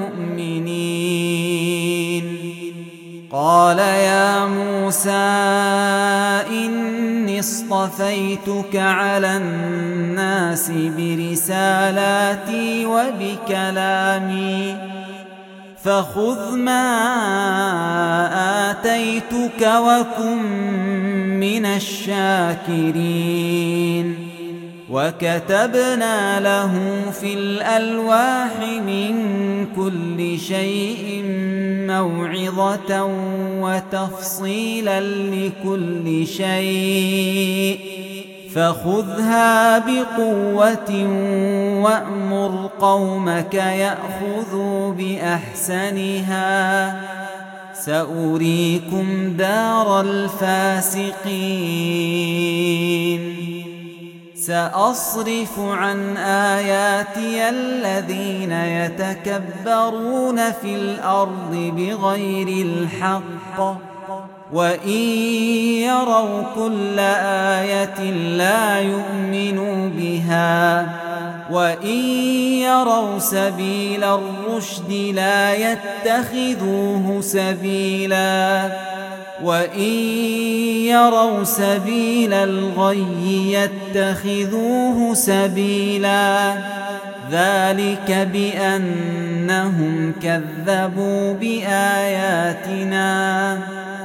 المؤمنين قال يا موسى إني اصطفيتك على الناس برسالاتي وبكلامي فخذ ما آتيتك وكن من الشاكرين وكتبنا له في الألواح من كل شيء موعظة وتفصيلا لكل شيء فخذها بقوة وأمر قومك يأخذوا بأحسنها سأريكم دار الفاسقين سأصرف عن آياتي الذين يتكبرون في الأرض بغير الحق وإن يروا كل آية لا يؤمنوا بها وإن يروا سبيل الرشد لا يتخذوه سبيلا وإن يروا سبيل الغي يتخذوه سبيلا ذلك بأنهم كذبوا بآياتنا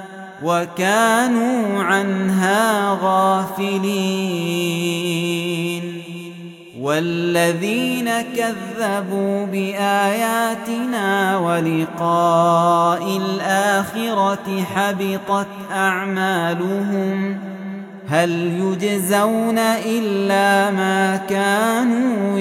وكانوا عنها غافلين والذين كذبوا بآياتنا ولقاء الآخرة حبطت أعمالهم هل يجزون إلا ما كانوا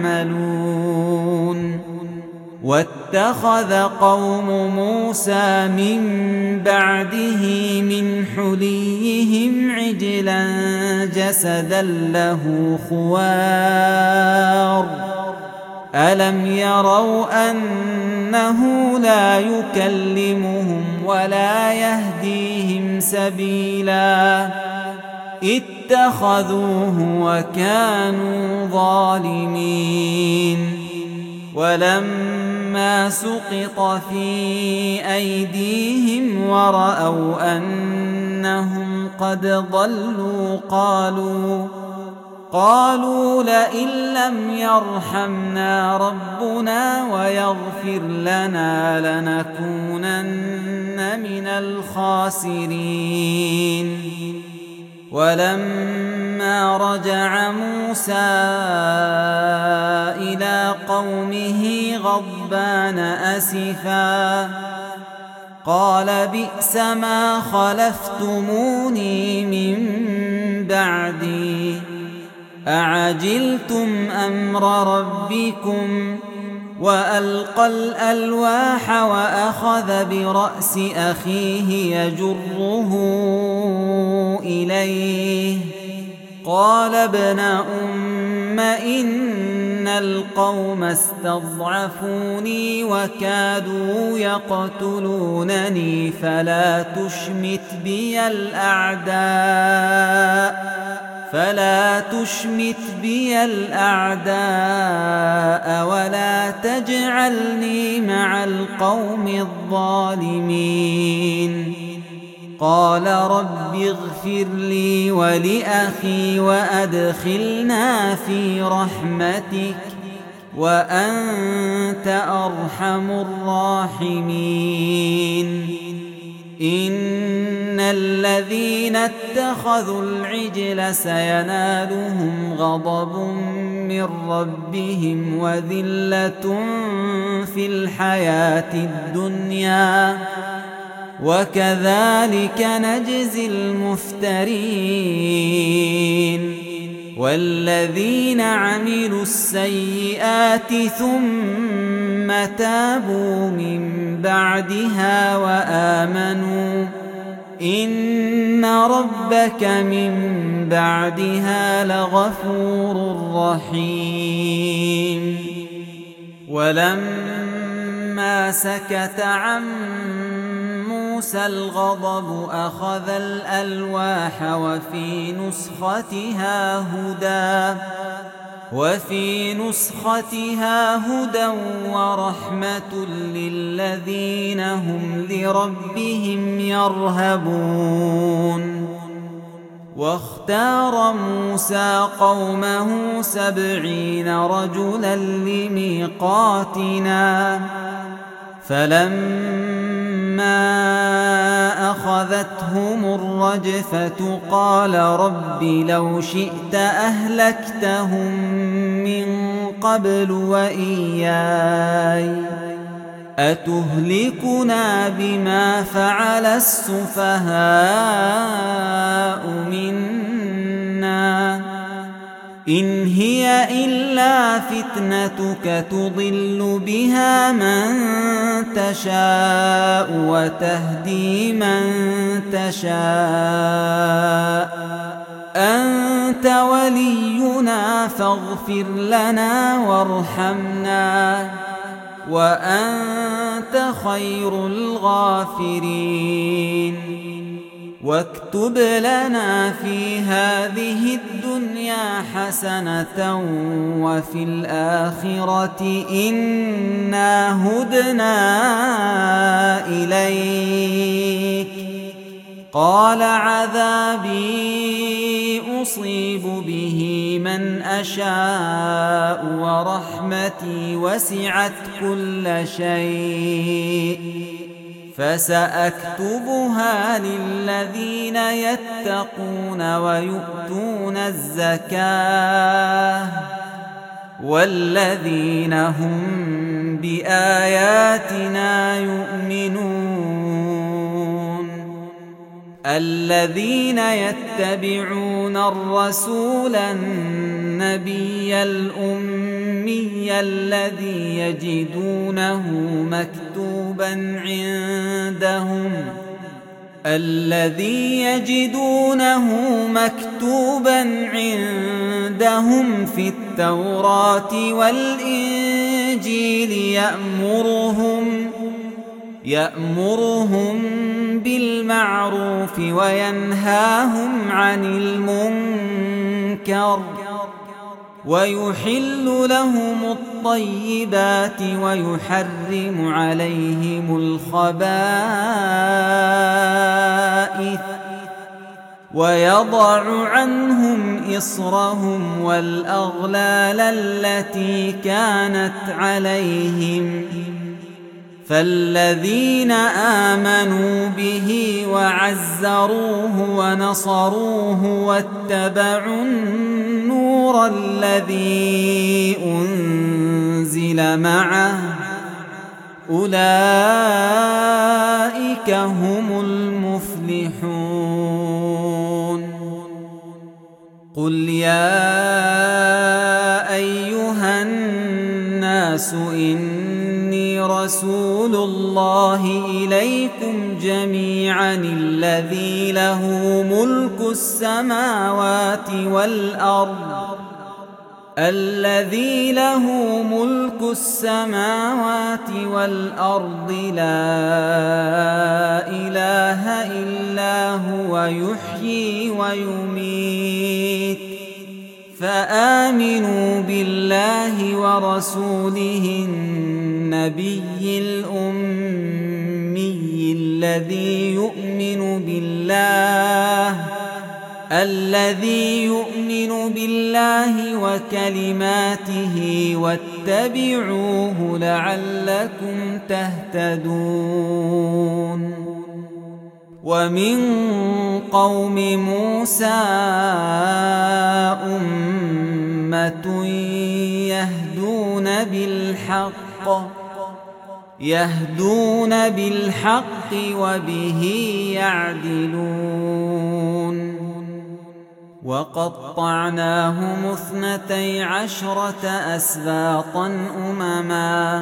يعملون واتخذ قوم موسى من بعده من حليهم عجلا عجلا جسدا له خوار ألم يروا أنه لا يكلمهم ولا يهديهم سبيلا اتخذوه وكانوا ظالمين ولما سقط في أيديهم ورأوا أنهم قد ضلوا قالوا قالوا لئن لم يرحمنا ربنا ويغفر لنا لنكونن من الخاسرين ولما رجع موسى إلى قومه غضبان أسفا قال بئس ما خلفتموني من بعدي أعجلتم أمر ربكم وألقى الألواح وأخذ برأس أخيه يجره إليه قال ابن أم إن القوم استضعفوني وكادوا يقتلونني فلا تشمت بي الأعداء فلا تشمت بي الأعداء ولا تجعلني مع القوم الظالمين قال رب اغفر لي ولأخي وأدخلنا في رحمتك وأنت أرحم الراحمين إن الذين اتخذوا العجل سينالهم غضب من ربهم وذلة في الحياة الدنيا وكذلك نجزي المفترين والذين عملوا السيئات ثم تابوا من بعدها وآمنوا إن ربك من بعدها لغفور رحيم ولما سكت عن موسى الغضب أخذ الألواح وفي نسختها هدى وفي نسختها هدى ورحمة للذين هم لربهم يرهبون واختار موسى قومه سبعين رجلا لميقاتنا فلما أخذتهم الرجفة قال رب لو شئت أهلكتهم من قبل وإياي أتهلكنا بما فعل السفهاء منا إن هي إلا فتنتك تضل بها من تشاء وتهدي من تشاء أنت ولينا فاغفر لنا وارحمنا وأنت خير الغافرين واكتب لنا في هذه الدنيا حسنة وفي الآخرة إنا هدنا إليك قال عذابي أصيب به من أشاء ورحمتي وسعت كل شيء فسأكتبها للذين يتقون ويؤتون الزكاة والذين هم بآياتنا يؤمنون الذين يتبعون الرسول النبي الأمي الذي يجدونه مكتوبا عندهم الذي يجدونه مكتوبا عندهم في التوراة والإنجيل يأمرهم يأمرهم بالمعروف وينهاهم عن المنكر ويحل لهم الطيبات ويحرم عليهم الخبائث ويضع عنهم إصرهم والأغلال التي كانت عليهم فالذين آمنوا به وعزروه ونصروه واتبعوا النور الذي أنزل معه أولئك هم المفلحون. قل يا أيها الناس إني رسول الله إليكم جميعا الذي له ملك السماوات والأرض الذي له ملك السماوات والأرض لا إله إلا هو يحيي ويميت فآمنوا بالله ورسوله النبي الأمي الذي يؤمن بالله الذي يؤمن بالله وكلماته واتبعوه لعلكم تهتدون. ومن قوم موسى أمة يهدون بالحق يهدون بالحق وبه يعدلون. وقطعناهم اثنتي عشرة أسباطا أمما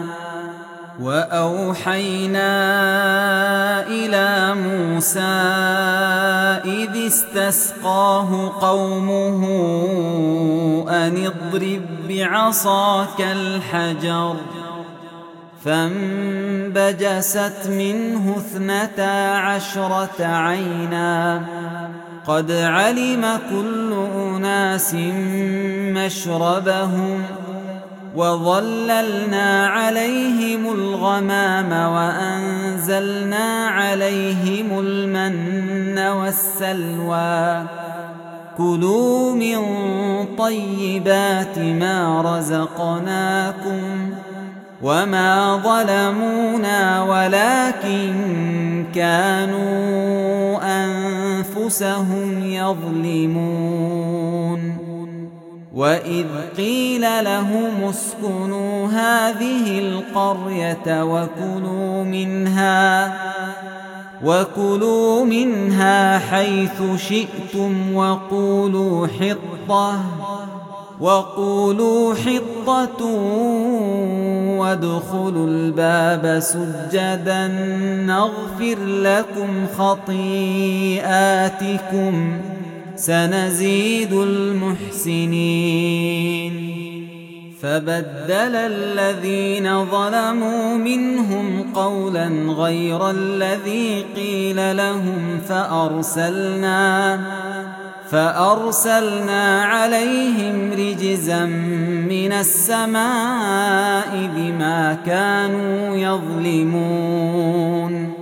وأوحينا إلى موسى إذ استسقاه قومه أن اضرب بعصاك الحجر فانبجست منه اثنتا عشرة عينا قد علم كل أناس مشربهم وظللنا عليهم الغمام وأنزلنا عليهم المن والسلوى كلوا من طيبات ما رزقناكم وما ظلمونا ولكن كانوا أنفسهم يظلمون. وإذ قيل لهم اسكنوا هذه القرية وكلوا منها وكلوا منها حيث شئتم وقولوا حطة وقولوا حطة وادخلوا الباب سجدا نغفر لكم خطيئاتكم سنزيد المحسنين. فبدل الذين ظلموا منهم قولا غير الذي قيل لهم فأرسلنا فأرسلنا عليهم رجزا من السماء بما كانوا يظلمون.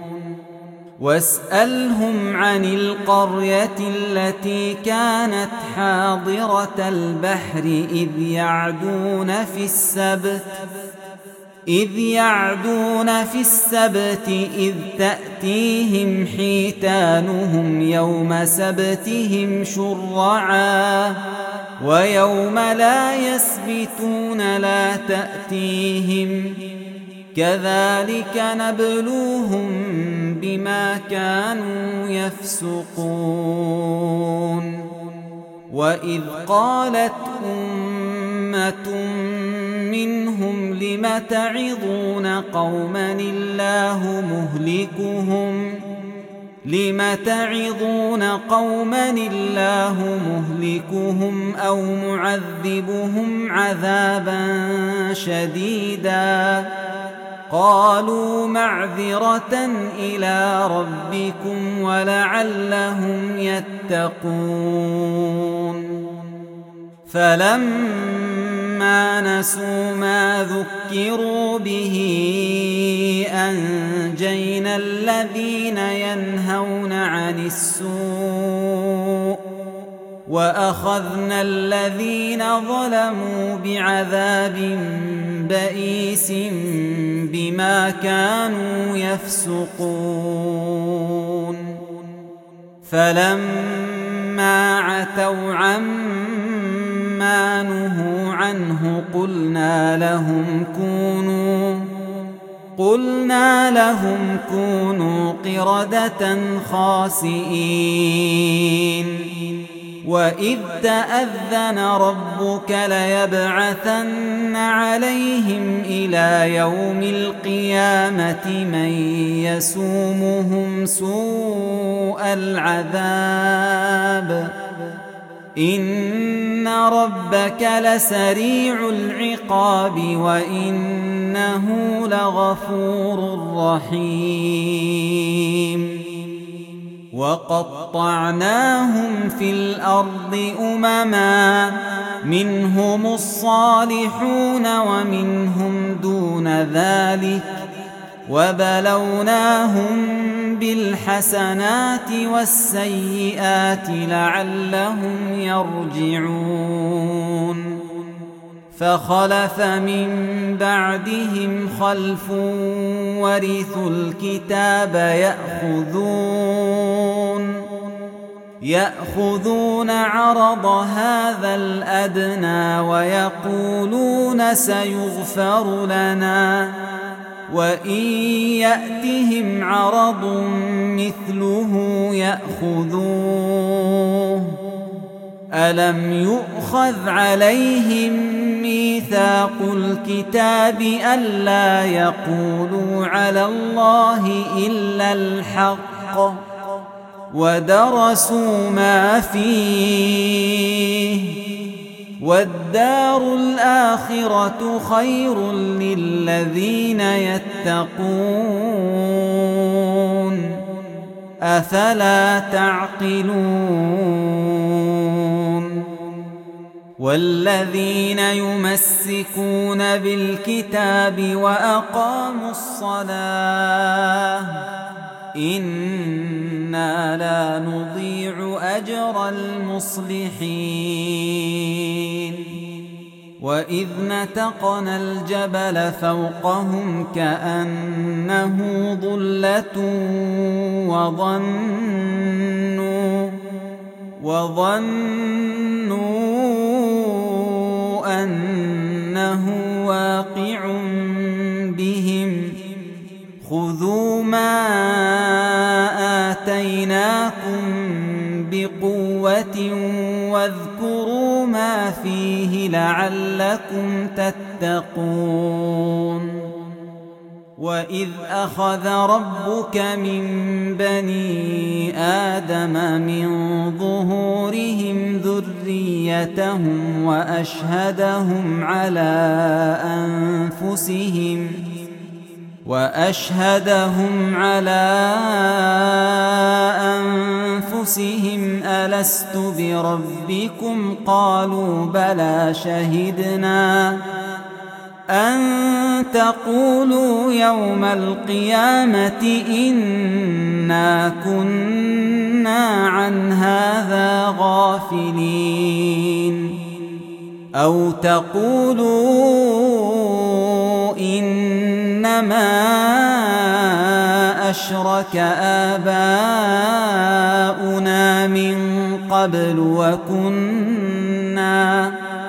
واسألهم عن القرية التي كانت حاضرة البحر إذ يعدون في السبت إذ يعدون في السبت إذ تأتيهم حيتانهم يوم سبتهم شرعا ويوم لا يسبتون لا تأتيهم كذلك نبلوهم بما كانوا يفسقون. وإذ قالت أمة منهم لم تعظون قوما الله مهلكهم لم تعظون قوما الله مهلكهم أو معذبهم عذابا شديدا قالوا معذرة إلى ربكم ولعلهم يتقون فلما نسوا ما ذكروا به أنجينا الذين ينهون عن السوء وأخذنا الذين ظلموا بعذاب بئيس بما كانوا يفسقون فلما عتوا عما نهوا عنه قلنا لهم كونوا قلنا لهم كونوا قردة خاسئين وإذ تأذن ربك ليبعثن عليهم إلى يوم القيامة من يسومهم سوء العذاب إن ربك لسريع العقاب وإنه لغفور رحيم وقطعناهم في الأرض أمما منهم الصالحون ومنهم دون ذلك وبلوناهم بالحسنات والسيئات لعلهم يرجعون فخلف من بعدهم خلف ورثوا الكتاب يأخذون يأخذون عرض هذا الأدنى ويقولون سيغفر لنا وإن يأتهم عرض مثله يأخذوه ألم يؤخذ عليهم ميثاق الكتاب ألا يقولوا على الله إلا الحق ودرسوا ما فيه والدار الآخرة خير للذين يتقون أفلا تعقلون والذين يمسكون بالكتاب وأقاموا الصلاة إنا لا نضيع أجر المصلحين وإذ نتقنا الجبل فوقهم كأنه ظلة وظنوا وظنوا أنه واقع بهم خذوا ما آتيناكم بقوة واذكروا ما فيه لعلكم تتقون وإذ أخذ ربك من بني آدم من ظهورهم ذريتهم وأشهدهم على أنفسهم وأشهدهم على أنفسهم ألست بربكم قالوا بلى شهدنا أن تقولوا يوم القيامة إنا كنا عن هذا غافلين أو تقولوا إنما أشرك آباؤنا من قبل وكنا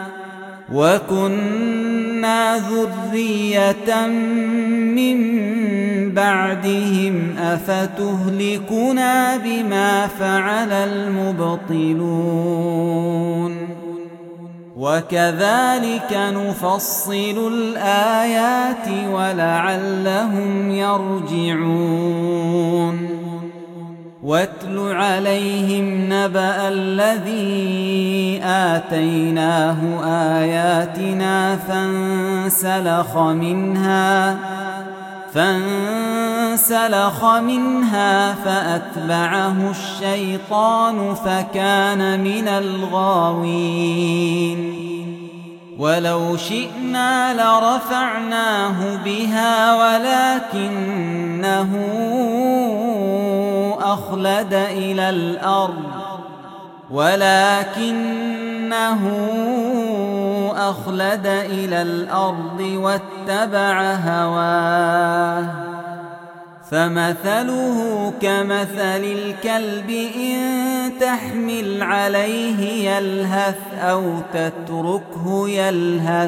وكنا ذرية من بعدهم أفتهلكنا بما فعل المبطلون وكذلك نفصل الآيات ولعلهم يرجعون واتل عليهم نبأ الذي آتيناه آياتنا فانسلخ منها فانسلخ منها فأتبعه الشيطان فكان من الغاوين ولو شئنا لرفعناه بها ولكنه أخلد إلى الأرض ولكنه أخلد إلى الأرض واتبع هواه فمثله كمثل الكلب إن تحمل عليه يلهث أو تتركه يلهث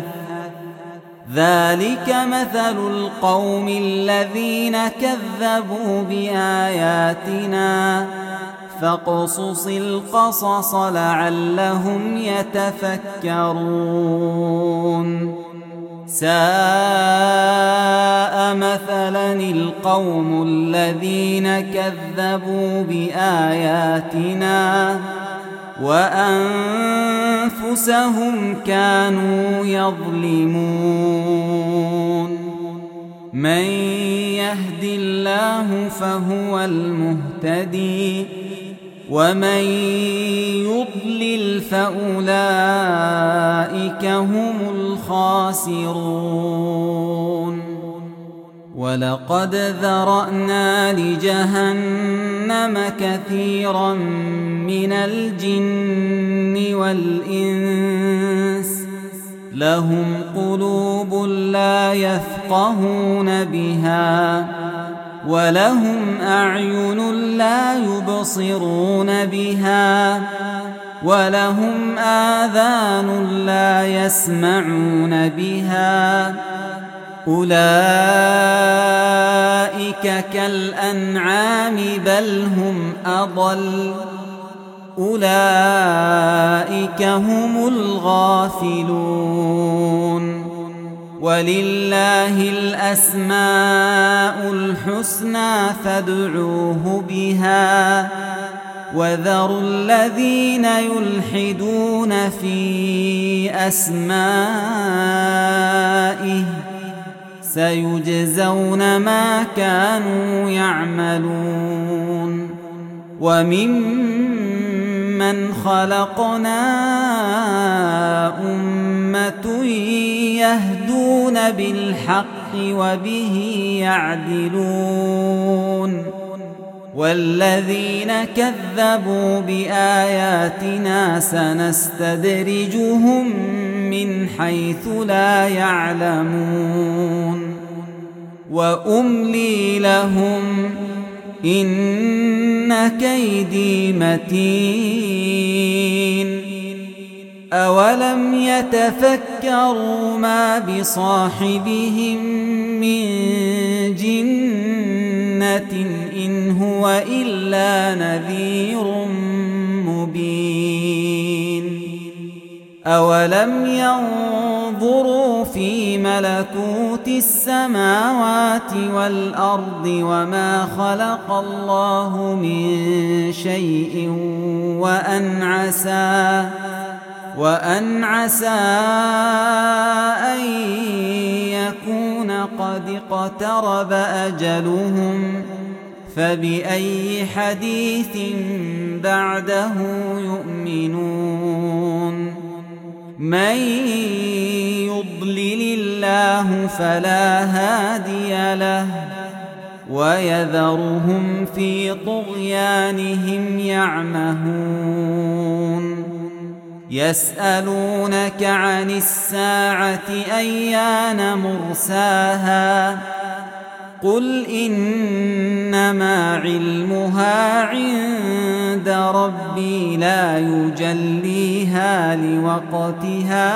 ذلك مثل القوم الذين كذبوا بآياتنا فاقصص القصص لعلهم يتفكرون ساء مثلا القوم الذين كذبوا بآياتنا وأنفسهم كانوا يظلمون من يهد الله فهو المهتدي ومن يضلل فأولئك هم الخاسرون ولقد ذرأنا لجهنم كثيرا من الجن والإنس لهم قلوب لا يفقهون بها ولهم أعين لا يبصرون بها ولهم آذان لا يسمعون بها أولئك كالأنعام بل هم أضل أولئك هم الغافلون ولله الأسماء الحسنى فادعوه بها وذروا الذين يلحدون في أسمائه سيجزون ما كانوا يعملون وممن خلقنا أمة يهدون بالحق وبه يعدلون والذين كذبوا بآياتنا سنستدرجهم من حيث لا يعلمون وأملي لهم إن كيدي متين أولم يتفكروا ما بصاحبهم من جنة إن هو إلا نذير مبين أولم ينظروا في ملكوت السماوات والأرض وما خلق الله من شيء وأن عسى وأن عسى أن يكون قد اقترب أجلهم فبأي حديث بعده يؤمنون من يضلل الله فلا هادي له ويذرهم في طغيانهم يعمهون يسألونك عن الساعة أيان مرساها قل إنما علمها عند ربي لا يجليها لوقتها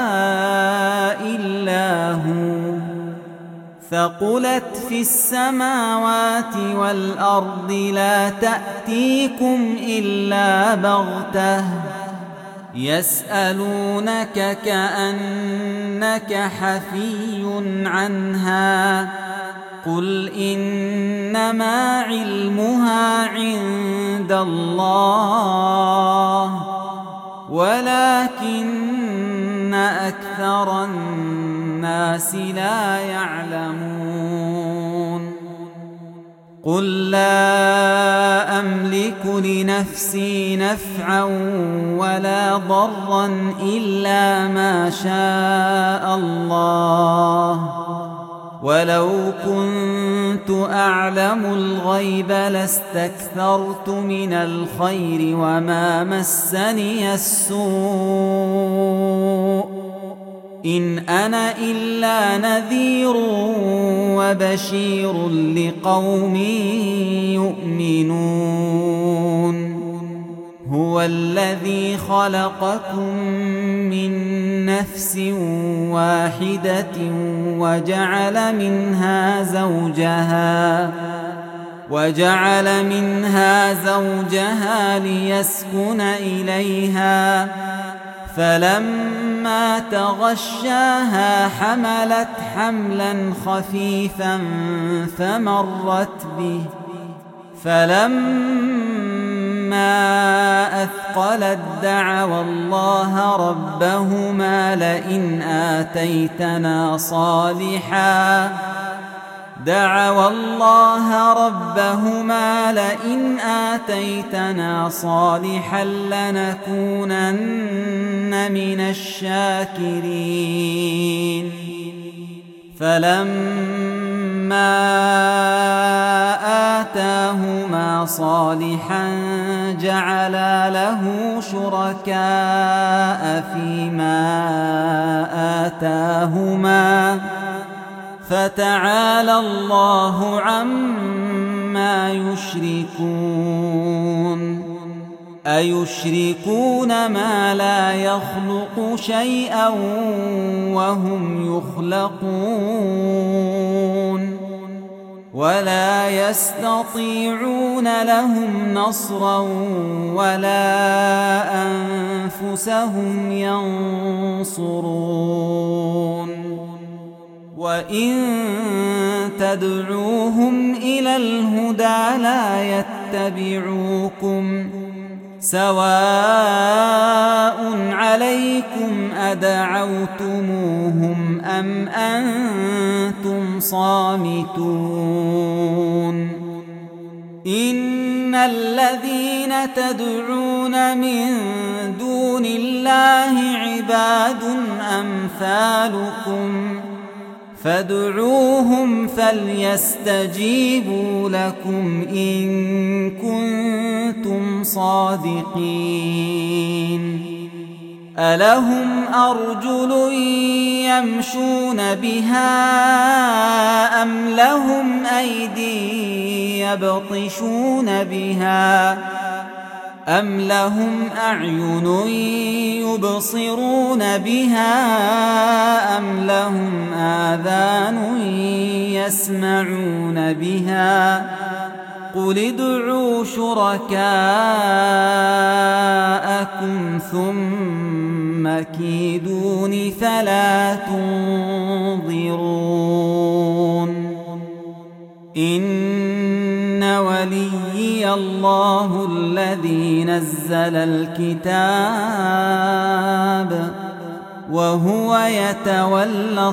إلا هو ثقلت في السماوات والأرض لا تأتيكم إلا بغتة يسألونك كأنك حفي عنها قل إنما علمها عند الله ولكن أكثر الناس لا يعلمون قل لا أملك لنفسي نفعا ولا ضرا إلا ما شاء الله ولو كنت أعلم الغيب لاستكثرت من الخير وما مسني السوء إن أنا إلا نذير وبشير لقوم يؤمنون هو الذي خلقكم من نفس واحدة وجعل منها زوجها وجعل منها زوجها ليسكن إليها فلما تغشاها حملت حملا خفيفا فمرت به فلما أثقلت دعوا الله ربهما لئن آتيتنا صالحا دعوا الله ربهما لئن آتيتنا صالحا لنكونن من الشاكرين فلما آتاهما صالحا جعلا له شركاء فيما آتاهما فتعالى الله عما يشركون أيشركون ما لا يخلق شيئا وهم يخلقون ولا يستطيعون لهم نصرا ولا أنفسهم ينصرون وإن تدعوهم إلى الهدى لا يتبعوكم سواء عليكم أدعوتموهم أم أنتم صامتون إن الذين تدعون من دون الله عباد أمثالكم فادعوهم فليستجيبوا لكم إن كنتم صادقين ألهم أرجل يمشون بها أم لهم أيدي يبطشون بها أم لهم أعين يبصرون بها أم لهم آذان يسمعون بها قل ادعوا شركاءكم ثم كيدون فلا تنظرون إن وليي الله الذي نزل الكتاب وهو يتولى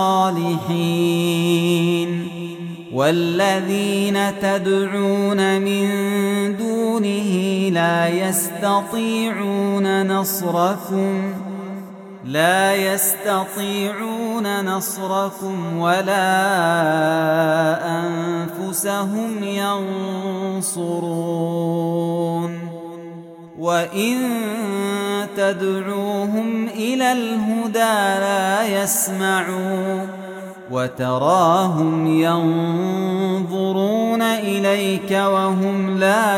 الصالحين والذين تدعون من دونه لا يستطيعون نصركم لا يستطيعون نصركم ولا أنفسهم ينصرون وإن تدعوهم إلى الهدى لا يسمعون وتراهم ينظرون إليك وهم لا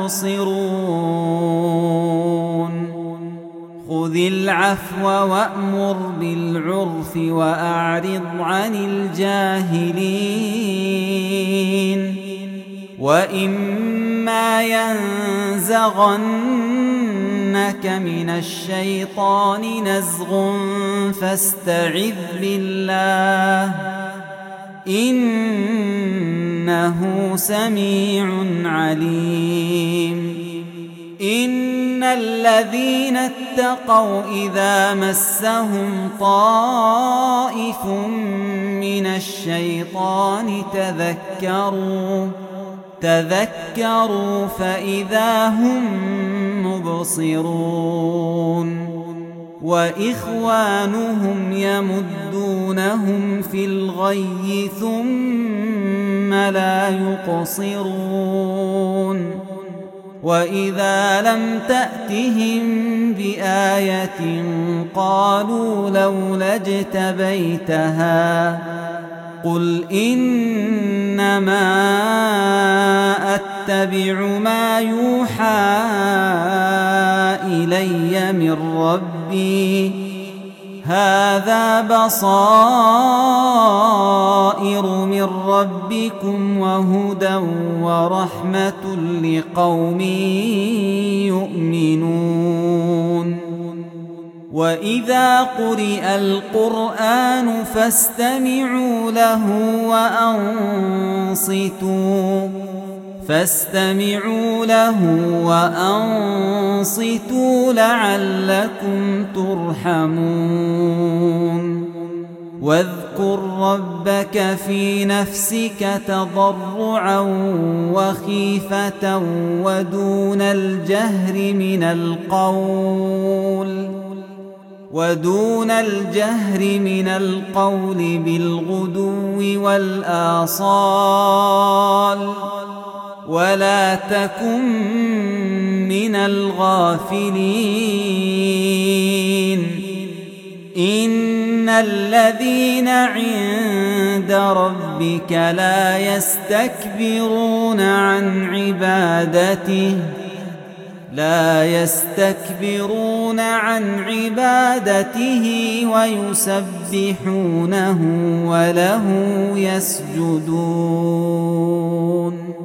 يبصرون خذ العفو وأمر بالعرف وأعرض عن الجاهلين وإما ينزغنك من الشيطان نزغ فاستعذ بالله إنه سميع عليم. إن الذين اتقوا إذا مسهم طائف من الشيطان تذكروا تذكروا فإذا هم مبصرون. وإخوانهم يمدونهم في الغي ثم لا يقصرون. وإذا لم تأتهم بآية قالوا لولا اجتبيتها قل إنما أتبع ما يوحى إلي من ربي هذا بصائر من ربكم وهدى ورحمة لقوم يؤمنون. وإذا قرئ القرآن فاستمعوا له وأنصتوا فاستمعوا له وأنصتوا لعلكم ترحمون. واذكر ربك في نفسك تضرعا وخيفة ودون الجهر من القول ودون الجهر من القول بالغدو والآصال ولا تكن من الغافلين. إن الذين عند ربك لا يستكبرون عن عبادته لا يستكبرون عن عبادته ويسبحونه وله يسجدون.